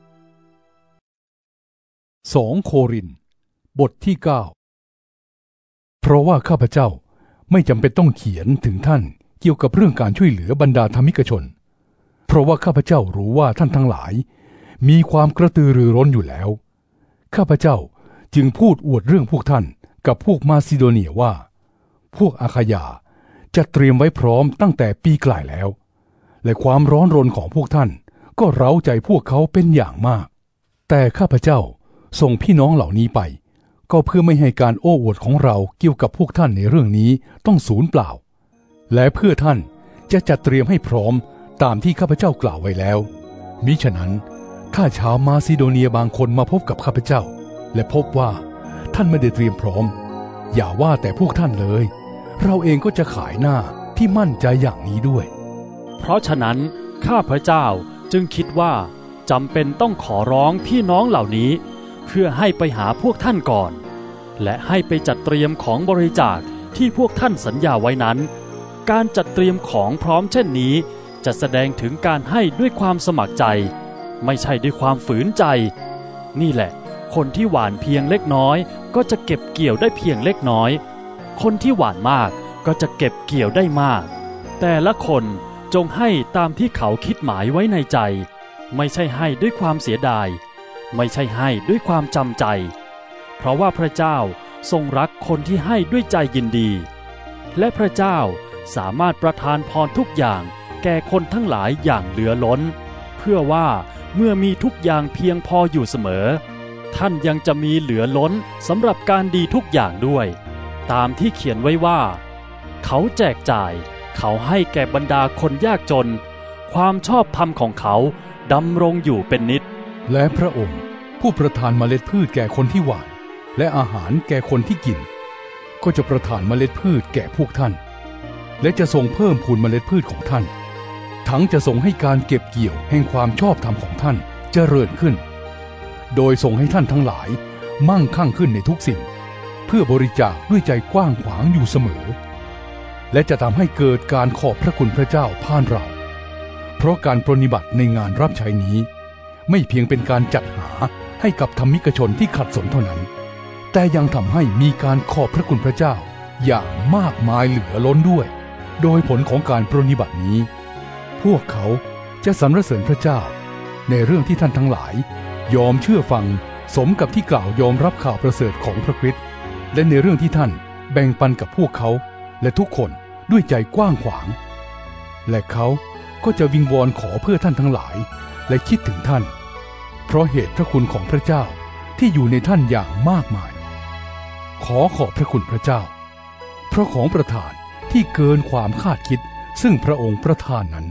2 โครินธ์บทที่ 9เพราะว่าข้าพเจ้าไม่จำเป็นต้องเขียนถึงท่านเกี่ยวกับเรื่องการช่วยเหลือบรรดาธรรมิกชนเพราะว่าข้าพเจ้ารู้ว่าท่านทั้งหลายมีความกระตือรือร้นอยู่แล้วข้าพเจ้าจึงพูดอวดเรื่องพวกท่านกับพวกมาซิโดเนียว่าพวกอาคายาจะเตรียมไว้พร้อมตั้งแต่ปีกลายแล้วและความร้อนรนของพวกท่านก็เร้าใจพวกเขาเป็นอย่างมากแต่ข้าพเจ้าส่งพี่น้องเหล่านี้ไปก็เพื่อไม่ให้การโอ้อวดของเราเกี่ยวกับพวกท่านในเรื่องนี้ต้องสูญเปล่าและเพื่อท่านจะจัดเตรียมให้พร้อมตามที่ข้าพเจ้ากล่าวไว้แล้วมิฉะนั้นถ้าชาวมาซิโดเนียบางคนมาพบกับข้าพเจ้าและพบว่าท่านไม่ได้เตรียมพร้อมอย่าว่าแต่พวกท่านเลยเราเองก็จะขายหน้าที่มั่นใจอย่างนี้ด้วยเพราะฉะนั้นข้าพเจ้าจึงคิดว่าจำเป็นต้องขอร้องพี่น้องเหล่านี้เพื่อให้ไปหาพวกท่านก่อนและให้ไปจัดเตรียมของบริจาคที่พวกท่านสัญญาไว้นั้นการจัดเตรียมของพร้อมเช่นนี้จะแสดงถึงการให้ด้วยความสมัครใจไม่ใช่ด้วยความฝืนใจนี่แหละคนที่หว่านเพียงเล็กน้อยก็จะเก็บเกี่ยวได้เพียงเล็กน้อยคนที่หว่านมากก็จะเก็บเกี่ยวได้มากแต่ละคนจงให้ตามที่เขาคิดหมายไว้ในใจไม่ใช่ให้ด้วยความเสียดายไม่ใช่ให้ด้วยความจำใจเพราะว่าพระเจ้าทรงรักคนที่ให้ด้วยใจยินดีและพระเจ้าสามารถประทานพรทุกอย่างแก่คนทั้งหลายอย่างเหลือล้นเพื่อว่าเมื่อมีทุกอย่างเพียงพออยู่เสมอท่านยังจะมีเหลือล้นสำหรับการดีทุกอย่างด้วยตามที่เขียนไว้ว่าเขาแจกจ่ายเขาให้แก่บรรดาคนยากจนความชอบธรรมของเขาดำรงอยู่เป็นนิจและพระองค์ผู้ประทานเมล็ดพืชแก่คนที่หว่านและอาหารแก่คนที่กินก็จะประทานเมล็ดพืชแก่พวกท่านและจะทรงเพิ่มพูนเมล็ดพืชของท่านทั้งจะทรงให้การเก็บเกี่ยวแห่งความชอบธรรมของท่านเจริญขึ้นโดยทรงให้ท่านทั้งหลายมั่งคั่งขึ้นในทุกสิ่งเพื่อบริจาคด้วยใจกว้างขวางอยู่เสมอและจะทำให้เกิดการขอบพระคุณพระเจ้าผ่านเราเพราะการปรนนิบัติในงานรับใช้นี้ไม่เพียงเป็นการจัดหาให้กับธรรมิกชนที่ขัดสนเท่านั้นแต่ยังทำให้มีการขอบพระคุณพระเจ้าอย่างมากมายเหลือล้นด้วยโดยผลของการปรนนิบัตินี้พวกเขาจะสรรเสริญพระเจ้าในเรื่องที่ท่านทั้งหลายยอมเชื่อฟังสมกับที่กล่าวยอมรับข่าวประเสริฐของพระคริสต์และในเรื่องที่ท่านแบ่งปันกับพวกเขาและทุกคนด้วยใจกว้างขวางและเขาก็จะวิงวอนขอเพื่อท่านทั้งหลายและคิดถึงท่านเพราะเหตุพระคุณของพระเจ้าที่อยู่ในท่านอย่างมากมายขอบพระคุณพระเจ้าเพราะของประทานที่เกินความคาดคิดซึ่งพระองค์ประทานนั้น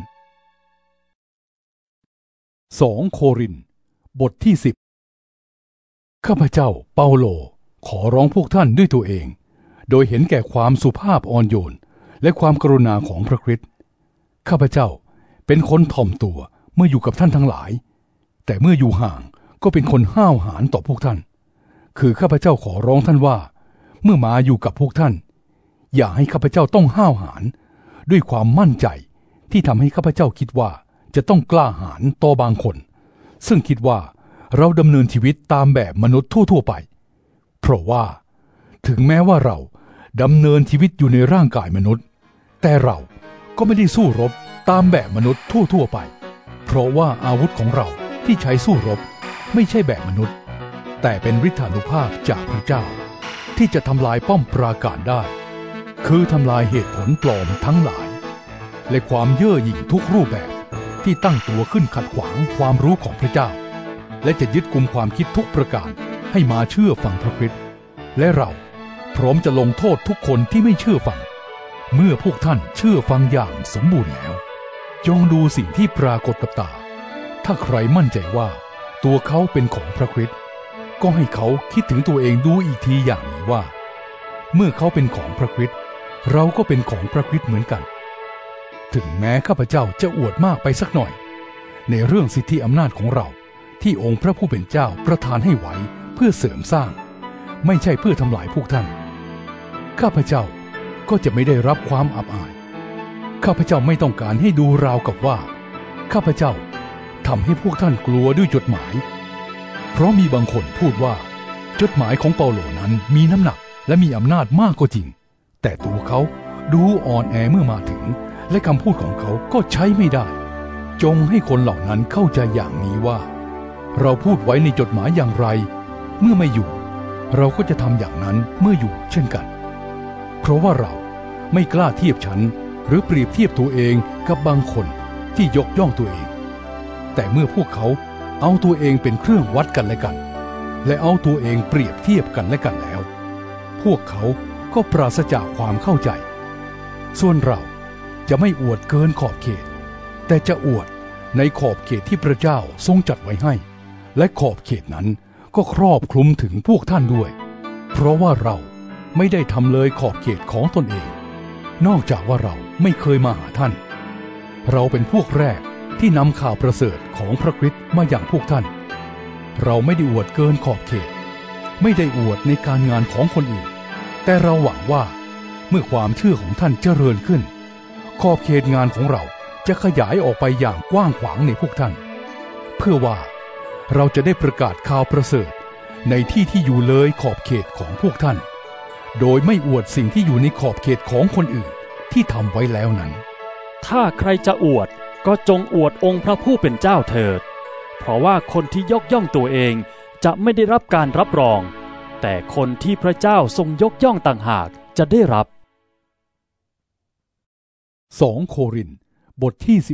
2 โครินธ์บทที่ 10ข้าพเจ้าเปาโลขอร้องพวกท่านด้วยตัวเองโดยเห็นแก่ความสุภาพอ่อนโยนและความกรุณาของพระคริสต์ข้าพเจ้าเป็นคนถ่อมตัวเมื่ออยู่กับท่านทั้งหลายแต่เมื่ออยู่ห่างก็เป็นคนห้าวหาญต่อพวกท่านคือข้าพเจ้าขอร้องท่านว่าเมื่อมาอยู่กับพวกท่านอย่าให้ข้าพเจ้าต้องห้าวหาญด้วยความมั่นใจที่ทำให้ข้าพเจ้าคิดว่าจะต้องกล้าหาญต่อบางคนซึ่งคิดว่าเราดำเนินชีวิตตามแบบมนุษย์ทั่วๆไปเพราะว่าถึงแม้ว่าเราดำเนินชีวิตอยู่ในร่างกายมนุษย์แต่เราก็ไม่ได้สู้รบตามแบบมนุษย์ทั่วๆไปเพราะว่าอาวุธของเราที่ใช้สู้รบไม่ใช่แบบมนุษย์แต่เป็นฤทธานุภาพจากพระเจ้าที่จะทำลายป้อมปราการได้คือทำลายเหตุผลปลอมทั้งหลายและความเย่อหยิ่งทุกรูปแบบที่ตั้งตัวขึ้นขัดขวางความรู้ของพระเจ้าและจะยึดกุมความคิดทุกประการให้มาเชื่อฟังพระคริสต์และเราพร้อมจะลงโทษทุกคนที่ไม่เชื่อฟังเมื่อพวกท่านเชื่อฟังอย่างสมบูรณ์แล้วจงดูสิ่งที่ปรากฏกับตาถ้าใครมั่นใจว่าตัวเขาเป็นของพระคริสต์ก็ให้เขาคิดถึงตัวเองดูอีกทีอย่างนี้ว่าเมื่อเขาเป็นของพระคริสต์เราก็เป็นของพระคริสต์เหมือนกันถึงแม้ข้าพเจ้าจะอวดมากไปสักหน่อยในเรื่องสิทธิอำนาจของเราที่องค์พระผู้เป็นเจ้าประทานให้ไว้เพื่อเสริมสร้างไม่ใช่เพื่อทำลายพวกท่านข้าพเจ้าก็จะไม่ได้รับความอับอายข้าพเจ้าไม่ต้องการให้ดูราวกับว่าข้าพเจ้าทำให้พวกท่านกลัวด้วยจดหมายเพราะมีบางคนพูดว่าจดหมายของเปาโลนั้นมีน้ำหนักและมีอำนาจมากก็จริงแต่ตัวเขาดูอ่อนแอเมื่อมาถึงและคำพูดของเขาก็ใช้ไม่ได้จงให้คนเหล่านั้นเข้าใจอย่างนี้ว่าเราพูดไว้ในจดหมายอย่างไรเมื่อไม่อยู่เราก็จะทำอย่างนั้นเมื่ออยู่เช่นกันเพราะว่าเราไม่กล้าเทียบชั้นหรือเปรียบเทียบตัวเองกับบางคนที่ยกย่องตัวเองแต่เมื่อพวกเขาเอาตัวเองเป็นเครื่องวัดกันและกันและเอาตัวเองเปรียบเทียบกันและกันแล้วพวกเขาก็ปราศจากความเข้าใจส่วนเราจะไม่อวดเกินขอบเขตแต่จะอวดในขอบเขตที่พระเจ้าทรงจัดไว้ให้และขอบเขตนั้นก็ครอบคลุมถึงพวกท่านด้วยเพราะว่าเราไม่ได้ทำเลยขอบเขตของตนเองนอกจากว่าเราไม่เคยมาหาท่านเราเป็นพวกแรกที่นำข่าวประเสริฐของพระคริสต์มาอย่างพวกท่านเราไม่ได้อวดเกินขอบเขตไม่ได้อวดในการงานของคนอื่นแต่เราหวังว่าเมื่อความเชื่อของท่านเจริญขึ้นขอบเขตงานของเราจะขยายออกไปอย่างกว้างขวางในพวกท่านเพื่อว่าเราจะได้ประกาศข่าวประเสริฐในที่ที่อยู่เลยขอบเขตของพวกท่านโดยไม่อวดสิ่งที่อยู่ในขอบเขตของคนอื่นที่ทำไว้แล้วนั้นถ้าใครจะอวดก็จงอวดองค์พระผู้เป็นเจ้าเถิดเพราะว่าคนที่ยกย่องตัวเองจะไม่ได้รับการรับรองแต่คนที่พระเจ้าทรงยกย่องต่างหากจะได้รับ 2 โครินธ์บทที่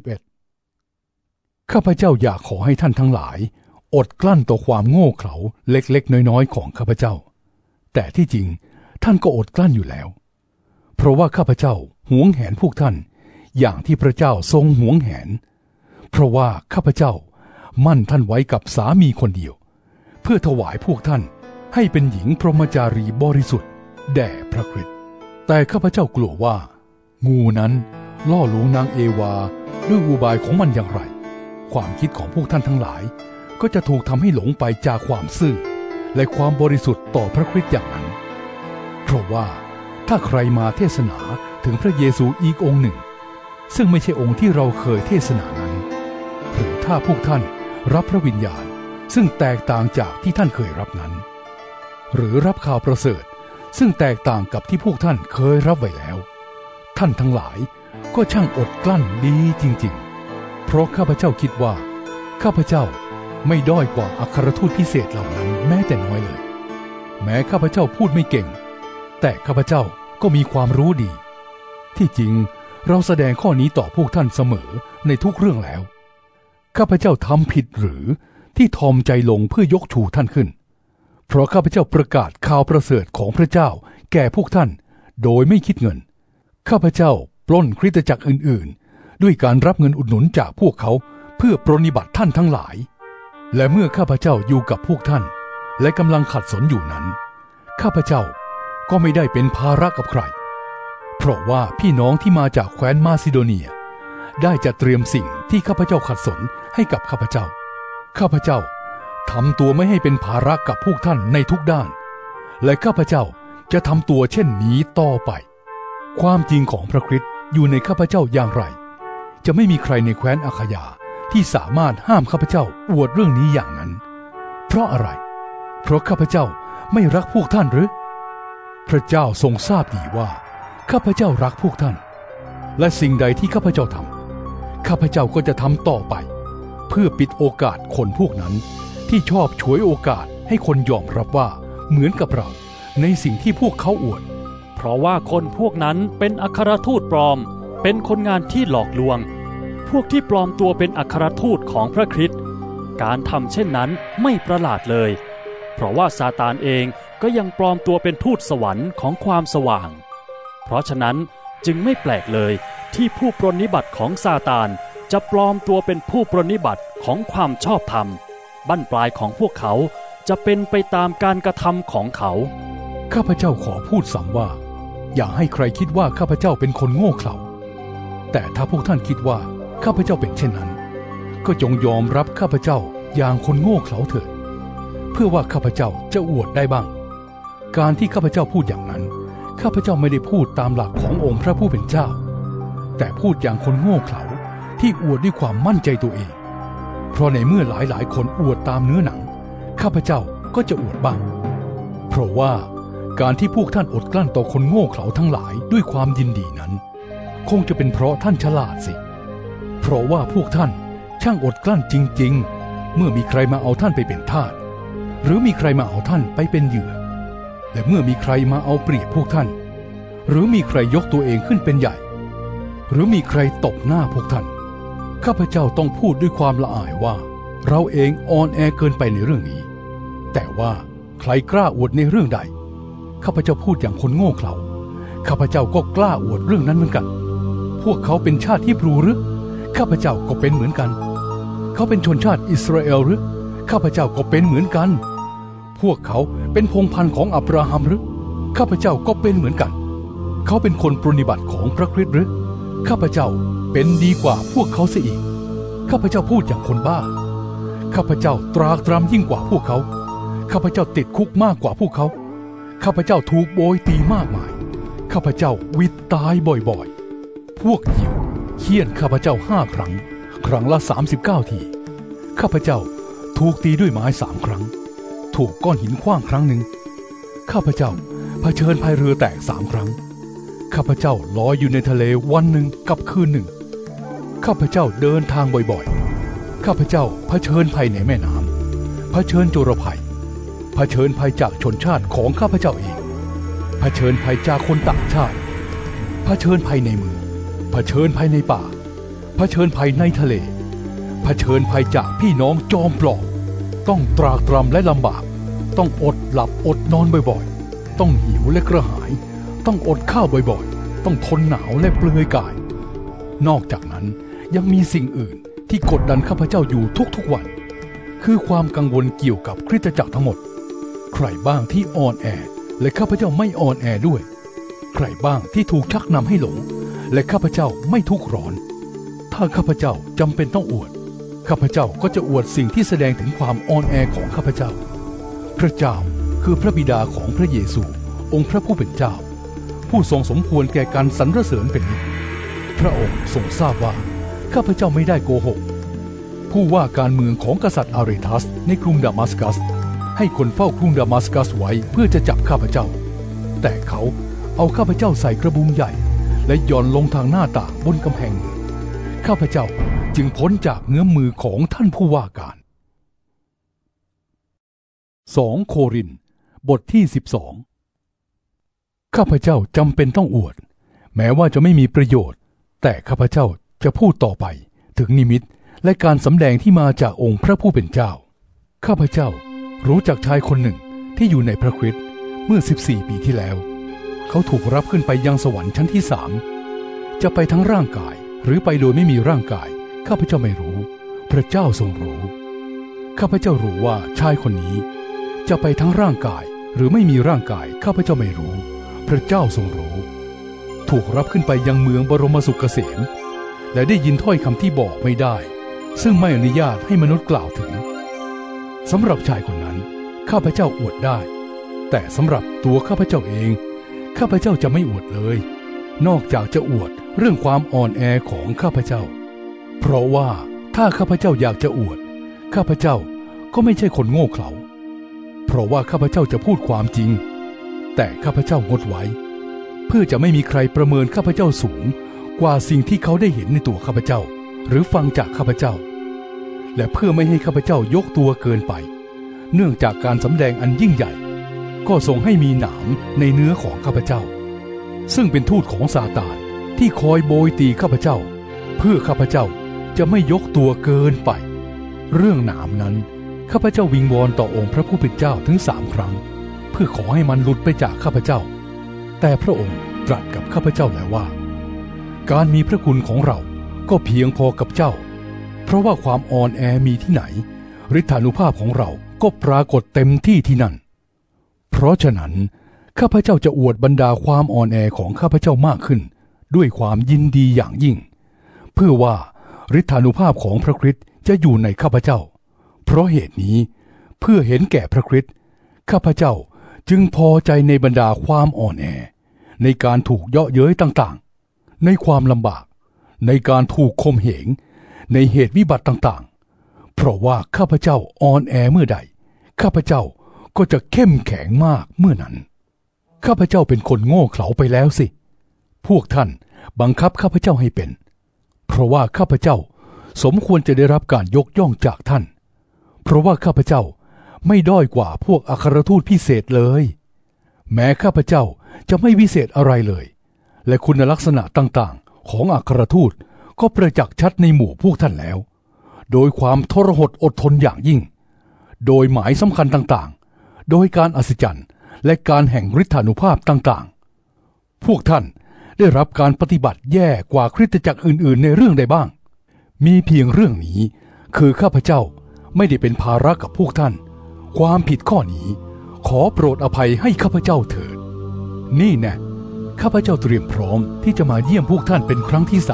11ข้าพเจ้าอยากขอให้ท่านทั้งหลายอดกลั้นต่อความโง่เขลาเล็กๆน้อยๆของข้าพเจ้าแต่ที่จริงท่านก็อดกลั้นอยู่แล้วเพราะว่าข้าพเจ้าหวงแหนพวกท่านอย่างที่พระเจ้าทรงหวงแหนเพราะว่าข้าพเจ้ามั่นท่านไว้กับสามีคนเดียวเพื่อถวายพวกท่านให้เป็นหญิงพรหมจารีบริสุทธิ์แด่พระคริสต์แต่ข้าพเจ้ากลัวว่างูนั้นล่อลวงนางเอวาด้วยอุบายของมันอย่างไรความคิดของพวกท่านทั้งหลายก็จะถูกทำให้หลงไปจากความซื่อและความบริสุทธิ์ต่อพระคริสต์อย่างนั้นเพราะว่าถ้าใครมาเทศนาถึงพระเยซูอีกองค์หนึ่งซึ่งไม่ใช่องค์ที่เราเคยเทศนานั้นหรือถ้าพวกท่านรับพระวิญญาณซึ่งแตกต่างจากที่ท่านเคยรับนั้นหรือรับข่าวประเสริฐซึ่งแตกต่างกับที่พวกท่านเคยรับไว้แล้วท่านทั้งหลายก็ช่างอดกลั้นดีจริงๆเพราะข้าพเจ้าคิดว่าข้าพเจ้าไม่ด้อยกว่าอัครทูตพิเศษเหล่านั้นแม้แต่น้อยเลยแม้ข้าพเจ้าพูดไม่เก่งแต่ข้าพเจ้าก็มีความรู้ดีที่จริงเราแสดงข้อนี้ต่อพวกท่านเสมอในทุกเรื่องแล้วข้าพเจ้าทำผิดหรือที่ทอมใจลงเพื่อยกชูท่านขึ้นเพราะข้าพเจ้าประกาศข่าวประเสริฐของพระเจ้าแก่พวกท่านโดยไม่คิดเงินข้าพเจ้าปล้นคริสตจักรอื่นๆด้วยการรับเงินอุดหนุนจากพวกเขาเพื่อปรนนิบัติท่านทั้งหลายและเมื่อข้าพเจ้าอยู่กับพวกท่านและกำลังขัดสนอยู่นั้นข้าพเจ้าก็ไม่ได้เป็นภาระกับใครเพราะว่าพี่น้องที่มาจากแคว้นมาซิโดเนียได้จัดเตรียมสิ่งที่ข้าพเจ้าขัดสนให้กับข้าพเจ้าข้าพเจ้าทำตัวไม่ให้เป็นภาระกับพวกท่านในทุกด้านและข้าพเจ้าจะทำตัวเช่นนี้ต่อไปความจริงของพระคริสต์อยู่ในข้าพเจ้าอย่างไรจะไม่มีใครในแคว้นอาคายาที่สามารถห้ามข้าพเจ้าอวดเรื่องนี้อย่างนั้นเพราะอะไรเพราะข้าพเจ้าไม่รักพวกท่านหรือพระเจ้าทรงทราบดีว่าข้าพเจ้ารักพวกท่านและสิ่งใดที่ข้าพเจ้าทำข้าพเจ้าก็จะทำต่อไปเพื่อปิดโอกาสคนพวกนั้นที่ชอบฉวยโอกาสให้คนยอมรับว่าเหมือนกับเราในสิ่งที่พวกเขาอวดเพราะว่าคนพวกนั้นเป็นอัครทูตปลอมเป็นคนงานที่หลอกลวงพวกที่ปลอมตัวเป็นอัครทูตของพระคริสต์การทำเช่นนั้นไม่ประหลาดเลยเพราะว่าซาตานเองก็ยังปลอมตัวเป็นทูตสวรรค์ของความสว่างเพราะฉะนั้นจึงไม่แปลกเลยที่ผู้ปรนนิบัติของซาตานจะปลอมตัวเป็นผู้ปรนนิบัติของความชอบธรรมบั้นปลายของพวกเขาจะเป็นไปตามการกระทำของเขาข้าพเจ้าขอพูดซ้ำว่าอย่าให้ใครคิดว่าข้าพเจ้าเป็นคนโง่เขลาแต่ถ้าพวกท่านคิดว่าข้าพเจ้าเป็นเช่นนั้นก็จงยอมรับข้าพเจ้าอย่างคนโง่เขลาเถิดเพื่อว่าข้าพเจ้าจะอวดได้บ้างการที่ข้าพเจ้าพูดอย่างนั้นข้าพเจ้าไม่ได้พูดตามหลักขององค์พระผู้เป็นเจ้าแต่พูดอย่างคนโง่เขลาที่อวดด้วยความมั่นใจตัวเองเพราะในเมื่อหลายคนอวดตามเนื้อหนังข้าพเจ้าก็จะอวดบ้างเพราะว่าการที่พวกท่านอดกลั้นต่อคนโง่เขลาทั้งหลายด้วยความยินดีนั้นคงจะเป็นเพราะท่านฉลาดสิเพราะว่าพวกท่านช่างอดกลั้นจริงๆเมื่อมีใครมาเอาท่านไปเป็นทาสหรือมีใครมาเอาท่านไปเป็นเหยื่อและเมื่อมีใครมาเอาเปรียบพวกท่านหรือมีใครยกตัวเองขึ้นเป็นใหญ่หรือมีใครตบหน้าพวกท่านข้าพเจ้าต้องพูดด้วยความละอายว่าเราเองอ่อนแอเกินไปในเรื่องนี้แต่ว่าใครกล้าอวดในเรื่องใดข้าพเจ้าพูดอย่างคนโง่เขลาข้าพเจ้าก็กล้าอวดเรื่องนั้นเหมือนกันพวกเขาเป็นชาติฮีบรูหรือข้าพเจ้าก็เป็นเหมือนกันเขาเป็นชนชาติอิสราเอลหรือข้าพเจ้าก็เป็นเหมือนกันพวกเขาเป็นพงศ์พันธุ์ของอับราฮัมหรือข้าพเจ้าก็เป็นเหมือนกันเขาเป็นคนปรนนิบัติของพระคริสต์หรือข้าพเจ้าเป็นดีกว่าพวกเขาเสียอีกข้าพเจ้าพูดอย่างคนบ้าข้าพเจ้าตรากตรำยิ่งกว่าพวกเขาข้าพเจ้าติดคุกมากกว่าพวกเขาข้าพเจ้าถูกโบยตีมากมายข้าพเจ้าวิตตายบ่อยๆพวกยิวเฆี่ยนข้าพเจ้า5 ครั้งครั้งละ39 ทีข้าพเจ้าถูกตีด้วยไม้3 ครั้งถูกก้อนหินขว้างครั้งหนึ่งข้าพเจ้าเผชิญภัยเรือแตก3 ครั้งข้าพเจ้าลอยอยู่ในทะเลวันหนึ่งกับคืนหนึ่งข้าพเจ้าเดินทางบ่อยๆข้าพเจ้าเผชิญภัยในแม่น้ำเผชิญโจรภัยเผชิญภัยจากชนชาติของข้าพเจ้าเองเผชิญภัยจากคนต่างชาติเผชิญภัยในเมืองเผชิญภัยในป่าเผชิญภัยในทะเลเผชิญภัยจากพี่น้องจอมปลอมต้องตรากตรำและลำบากต้องอดหลับอดนอนบ่อยๆต้องหิวและกระหายต้องอดข้าวบ่อยๆต้องทนหนาวและเปลือยกายนอกจากนั้นยังมีสิ่งอื่นที่กดดันข้าพเจ้าอยู่ทุกๆวันคือความกังวลเกี่ยวกับคริสตจักรทั้งหมดใครบ้างที่อ่อนแอและข้าพเจ้าไม่อ่อนแอด้วยใครบ้างที่ถูกชักนำให้หลงและข้าพเจ้าไม่ทุกข์ร้อนถ้าข้าพเจ้าจำเป็นต้องอวดข้าพเจ้าก็จะอวดสิ่งที่แสดงถึงความอ่อนแอของข้าพเจ้าพระเจ้าคือพระบิดาของพระเยซูองค์พระผู้เป็นเจ้าผู้ทรงสมควรแก่การสรรเสริญเป็นนิจพระองค์ทรงทราบว่าข้าพเจ้าไม่ได้โกหกผู้ว่าการเมืองของกษัตริย์อาเรทัสในกรุงดามัสกัสให้คนเฝ้ากรุงดามัสกัสไว้เพื่อจะจับข้าพเจ้าแต่เขาเอาข้าพเจ้าใส่กระบุงใหญ่และโยนลงทางหน้าต่างบนกำแพงเมืองข้าพเจ้าจึงพ้นจากเงื้อมมือของท่านผู้ว่าการ2 โครินธ์บทที่12ข้าพเจ้าจำเป็นต้องอวดแม้ว่าจะไม่มีประโยชน์แต่ข้าพเจ้าจะพูดต่อไปถึงนิมิตและการสำแดงที่มาจากองค์พระผู้เป็นเจ้าข้าพเจ้ารู้จักชายคนหนึ่งที่อยู่ในพระคริสต์เมื่อ14 ปีที่แล้วเขาถูกรับขึ้นไปยังสวรรค์ชั้นที่3จะไปทั้งร่างกายหรือไปโดยไม่มีร่างกายข้าพเจ้าไม่รู้พระเจ้าทรงรู้ข้าพเจ้ารู้ว่าชายคนนี้จะไปทั้งร่างกายหรือไม่มีร่างกายข้าพเจ้าไม่รู้พระเจ้าทรงรู้ถูกรับขึ้นไปยังเมืองบรมสุขเกษมและได้ยินถ้อยคำที่บอกไม่ได้ซึ่งไม่อนุญาตให้มนุษย์กล่าวถึงสำหรับชายคนนั้นข้าพเจ้าอวดได้แต่สำหรับตัวข้าพเจ้าเองข้าพเจ้าจะไม่อวดเลยนอกจากจะอวดเรื่องความอ่อนแอของข้าพเจ้าเพราะว่าถ้าข้าพเจ้าอยากจะอวดข้าพเจ้าก็ไม่ใช่คนโง่เขลาเพราะว่าข้าพเจ้าจะพูดความจริงแต่ข้าพเจ้างดไว้เพื่อจะไม่มีใครประเมินข้าพเจ้าสูงกว่าสิ่งที่เขาได้เห็นในตัวข้าพเจ้าหรือฟังจากข้าพเจ้าและเพื่อไม่ให้ข้าพเจ้ายกตัวเกินไปเนื่องจากการสำแดงอันยิ่งใหญ่ก็ทรงให้มีหนามในเนื้อของข้าพเจ้าซึ่งเป็นทูตของซาตานที่คอยโบยตีข้าพเจ้าเพื่อข้าพเจ้าจะไม่ยกตัวเกินไปเรื่องหนามนั้นข้าพเจ้าวิงวอนต่อองค์พระผู้เป็นเจ้าถึง3 ครั้งเพื่อขอให้มันหลุดไปจากข้าพเจ้าแต่พระองค์ตรัสกับข้าพเจ้าแล้วว่าการมีพระคุณของเราก็เพียงพอกับเจ้าเพราะว่าความอ่อนแอมีที่ไหนฤทธานุภาพของเราก็ปรากฏเต็มที่ที่นั่นเพราะฉะนั้นข้าพเจ้าจะอวดบรรดาความอ่อนแอของข้าพเจ้ามากขึ้นด้วยความยินดีอย่างยิ่งเพื่อว่าฤทธานุภาพของพระคริสต์จะอยู่ในข้าพเจ้าเพราะเหตุนี้เพื่อเห็นแก่พระคริสต์ข้าพเจ้าจึงพอใจในบรรดาความอ่อนแอในการถูกเยาะเย้ยต่างๆในความลำบากในการถูกข่มเหงในเหตุวิบัติต่างๆเพราะว่าข้าพเจ้าอ่อนแอเมื่อใดข้าพเจ้าก็จะเข้มแข็งมากเมื่อนั้นข้าพเจ้าเป็นคนโง่เขลาไปแล้วสิพวกท่านบังคับข้าพเจ้าให้เป็นเพราะว่าข้าพเจ้าสมควรจะได้รับการยกย่องจากท่านเพราะว่าข้าพเจ้าไม่ด้อยกว่าพวกอัครทูตพิเศษเลยแม้ข้าพเจ้าจะไม่วิเศษอะไรเลยและคุณลักษณะต่างๆของอัครทูตก็ประจักษ์ชัดในหมู่พวกท่านแล้วโดยความทรหดอดทนอย่างยิ่งโดยหมายสำคัญต่างๆโดยการอัศจรรย์และการแห่งฤทธานุภาพต่างๆพวกท่านได้รับการปฏิบัติแย่กว่าคริสตจักรอื่นๆในเรื่องใดบ้างมีเพียงเรื่องนี้คือข้าพเจ้าไม่ได้เป็นภาระกับพวกท่านความผิดข้อนี้ขอโปรดอภัยให้ข้าพเจ้าเถิดนี่แน่ข้าพเจ้าเตรียมพร้อมที่จะมาเยี่ยมพวกท่านเป็นครั้งที่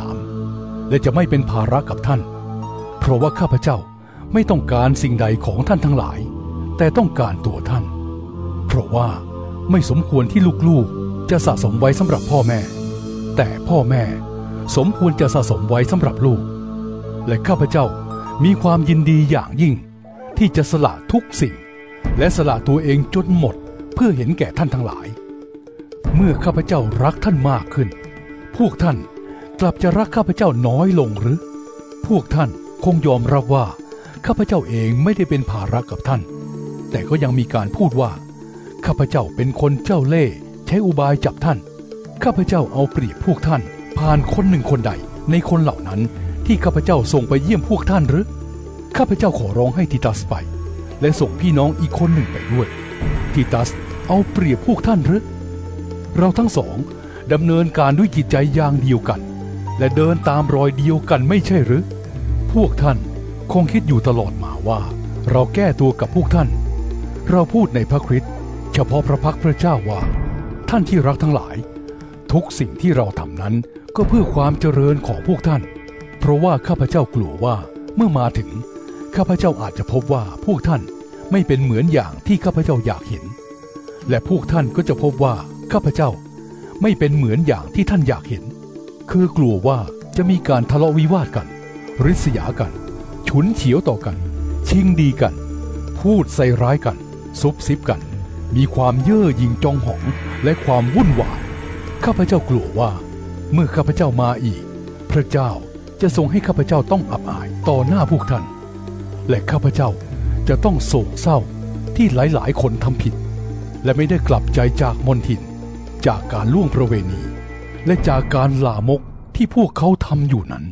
3และจะไม่เป็นภาระกับท่านเพราะว่าข้าพเจ้าไม่ต้องการสิ่งใดของท่านทั้งหลายแต่ต้องการตัวท่านเพราะว่าไม่สมควรที่ลูกๆจะสะสมไว้สำหรับพ่อแม่แต่พ่อแม่สมควรจะสะสมไว้สำหรับลูกและข้าพเจ้ามีความยินดีอย่างยิ่งที่จะสละทุกสิ่งและสละตัวเองจนหมดเพื่อเห็นแก่ท่านทั้งหลายเมื่อข้าพเจ้ารักท่านมากขึ้นพวกท่านกลับจะรักข้าพเจ้าน้อยลงหรือพวกท่านคงยอมรับว่าข้าพเจ้าเองไม่ได้เป็นภาระกับท่านแต่ก็ยังมีการพูดว่าข้าพเจ้าเป็นคนเจ้าเล่ห์ใช้อุบายจับท่านข้าพเจ้าเอาเปรียบพวกท่านผ่านคนหนึ่งคนใดในคนเหล่านั้นที่ข้าพเจ้าส่งไปเยี่ยมพวกท่านหรือข้าพเจ้าขอร้องให้ทิตัสไปและส่งพี่น้องอีกคนหนึ่งไปด้วยทิตัสเอาเปรียบพวกท่านหรือเราทั้งสองดำเนินการด้วยจิตใจอย่างเดียวกันและเดินตามรอยเดียวกันไม่ใช่หรือพวกท่านคงคิดอยู่ตลอดมาว่าเราแก้ตัวกับพวกท่านเราพูดในพระคริสต์เฉพาะพระพักพระเจ้าว่าท่านที่รักทั้งหลายทุกสิ่งที่เราทำนั้นก็เพื่อความเจริญของพวกท่านเพราะว่าข้าพเจ้ากลัวว่าเมื่อมาถึงข้าพเจ้าอาจจะพบว่าพวกท่านไม่เป็นเหมือนอย่างที่ข้าพเจ้าอยากเห็นและพวกท่านก็จะพบว่าข้าพเจ้าไม่เป็นเหมือนอย่างที่ท่านอยากเห็นคือกลัวว่าจะมีการทะเลาะวิวาทกันริษยากันฉุนเฉียวต่อกันชิงดีกันพูดใส่ร้ายกันซุบซิบกันมีความเย่อหยิ่งจองหองและความวุ่นวายข้าพเจ้ากลัวว่าเมื่อข้าพเจ้ามาอีกพระเจ้าจะทรงให้ข้าพเจ้าต้องอับอายต่อหน้าพวกท่านและข้าพเจ้าจะต้องโศกเศร้าที่หลายๆคนทำผิดและไม่ได้กลับใจจากมนทินจากการล่วงประเวณีและจากการลามกที่พวกเขาทำอยู่นั้น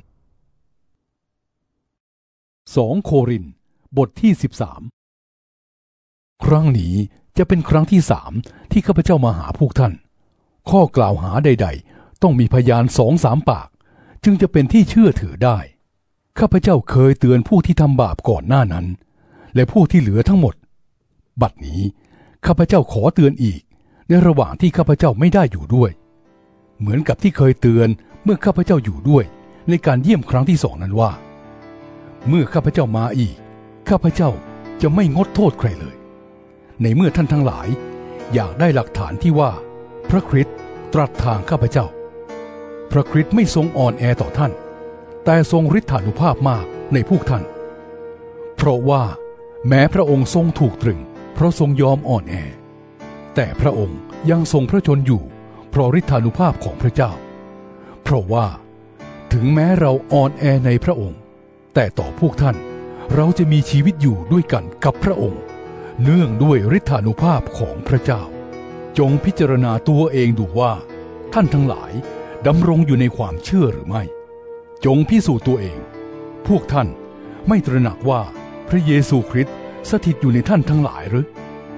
2 โครินธ์บทที่13ครั้งนี้จะเป็นครั้งที่3ที่ข้าพเจ้ามาหาพวกท่านข้อกล่าวหาใดๆต้องมีพยาน 2-3 ปากจึงจะเป็นที่เชื่อถือได้ข้าพเจ้าเคยเตือนผู้ที่ทำบาปก่อนหน้านั้นและผู้ที่เหลือทั้งหมดบัดนี้ข้าพเจ้าขอเตือนอีกในระหว่างที่ข้าพเจ้าไม่ได้อยู่ด้วยเหมือนกับที่เคยเตือนเมื่อข้าพเจ้าอยู่ด้วยในการเยี่ยมครั้งที่2นั้นว่าเมื่อข้าพเจ้ามาอีกข้าพเจ้าจะไม่งดโทษใครเลยในเมื่อท่านทั้งหลายอยากได้หลักฐานที่ว่าพระคริสต์ตรัสทางข้าพเจ้าพระคริสต์ไม่ทรงอ่อนแอต่อท่านแต่ทรงฤทธานุภาพมากในพวกท่านเพราะว่าแม้พระองค์ทรงถูกตรึงเพราะทรงยอมอ่อนแอแต่พระองค์ยังทรงพระชนอยู่เพราะฤทธานุภาพของพระเจ้าเพราะว่าถึงแม้เราอ่อนแอในพระองค์แต่ต่อพวกท่านเราจะมีชีวิตอยู่ด้วยกันกับพระองค์เนื่องด้วยฤทธานุภาพของพระเจ้าจงพิจารณาตัวเองดูว่าท่านทั้งหลายดำรงอยู่ในความเชื่อหรือไม่จงพิสูจน์ตัวเองพวกท่านไม่ตระหนักว่าพระเยซูคริสต์สถิตอยู่ในท่านทั้งหลายหรือ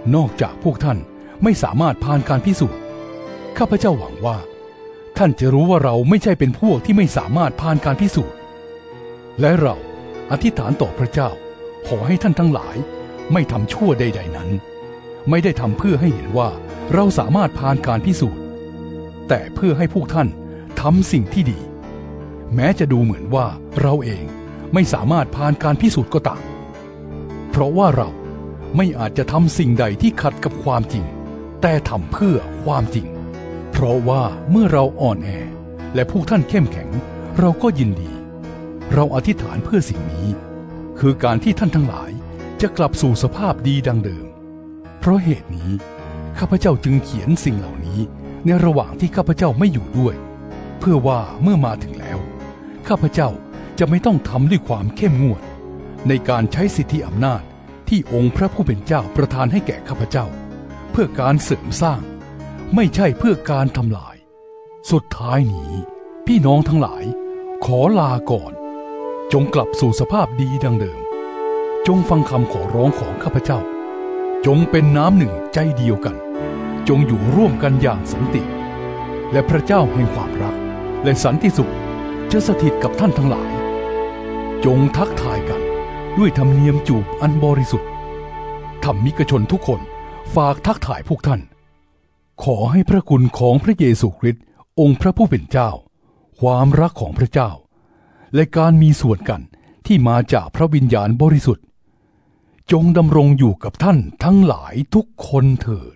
นอกจากพวกท่านไม่สามารถผ่านการพิสูจน์ข้าพเจ้าหวังว่าท่านจะรู้ว่าเราไม่ใช่เป็นพวกที่ไม่สามารถผ่านการพิสูจน์และเราอธิษฐานต่อพระเจ้าขอให้ท่านทั้งหลายไม่ทำชั่วใดๆนั้นไม่ได้ทำเพื่อให้เห็นว่าเราสามารถผ่านการพิสูจน์แต่เพื่อให้พวกท่านทำสิ่งที่ดีแม้จะดูเหมือนว่าเราเองไม่สามารถผ่านการพิสูจน์ก็ตามเพราะว่าเราไม่อาจจะทำสิ่งใดที่ขัดกับความจริงแต่ทำเพื่อความจริงเพราะว่าเมื่อเราอ่อนแอและพวกท่านเข้มแข็งเราก็ยินดีเราอธิษฐานเพื่อสิ่งนี้คือการที่ท่านทั้งหลายจะกลับสู่สภาพดีดังเดิมเพราะเหตุนี้ข้าพเจ้าจึงเขียนสิ่งเหล่านี้ในระหว่างที่ข้าพเจ้าไม่อยู่ด้วยเพื่อว่าเมื่อมาถึงแล้วข้าพเจ้าจะไม่ต้องทำด้วยความเข้มงวดในการใช้สิทธิอำนาจที่องค์พระผู้เป็นเจ้าประทานให้แก่ข้าพเจ้าเพื่อการเสริมสร้างไม่ใช่เพื่อการทำลายสุดท้ายนี้พี่น้องทั้งหลายขอลาก่อนจงกลับสู่สภาพดีดังเดิมจงฟังคำขอร้องของข้าพเจ้าจงเป็นน้ำหนึ่งใจเดียวกันจงอยู่ร่วมกันอย่างสันติและพระเจ้าแห่งความรักและสันติสุขจะสถิตกับท่านทั้งหลายจงทักทายกันด้วยธรรมเนียมจูบอันบริสุทธิ์ธรรมิกชนทุกคนฝากทักทายพวกท่านขอให้พระคุณของพระเยซูคริสต์องค์พระผู้เป็นเจ้าความรักของพระเจ้าและการมีส่วนกันที่มาจากพระวิญญาณบริสุทธิ์จงดำรงอยู่กับท่านทั้งหลายทุกคนเถิด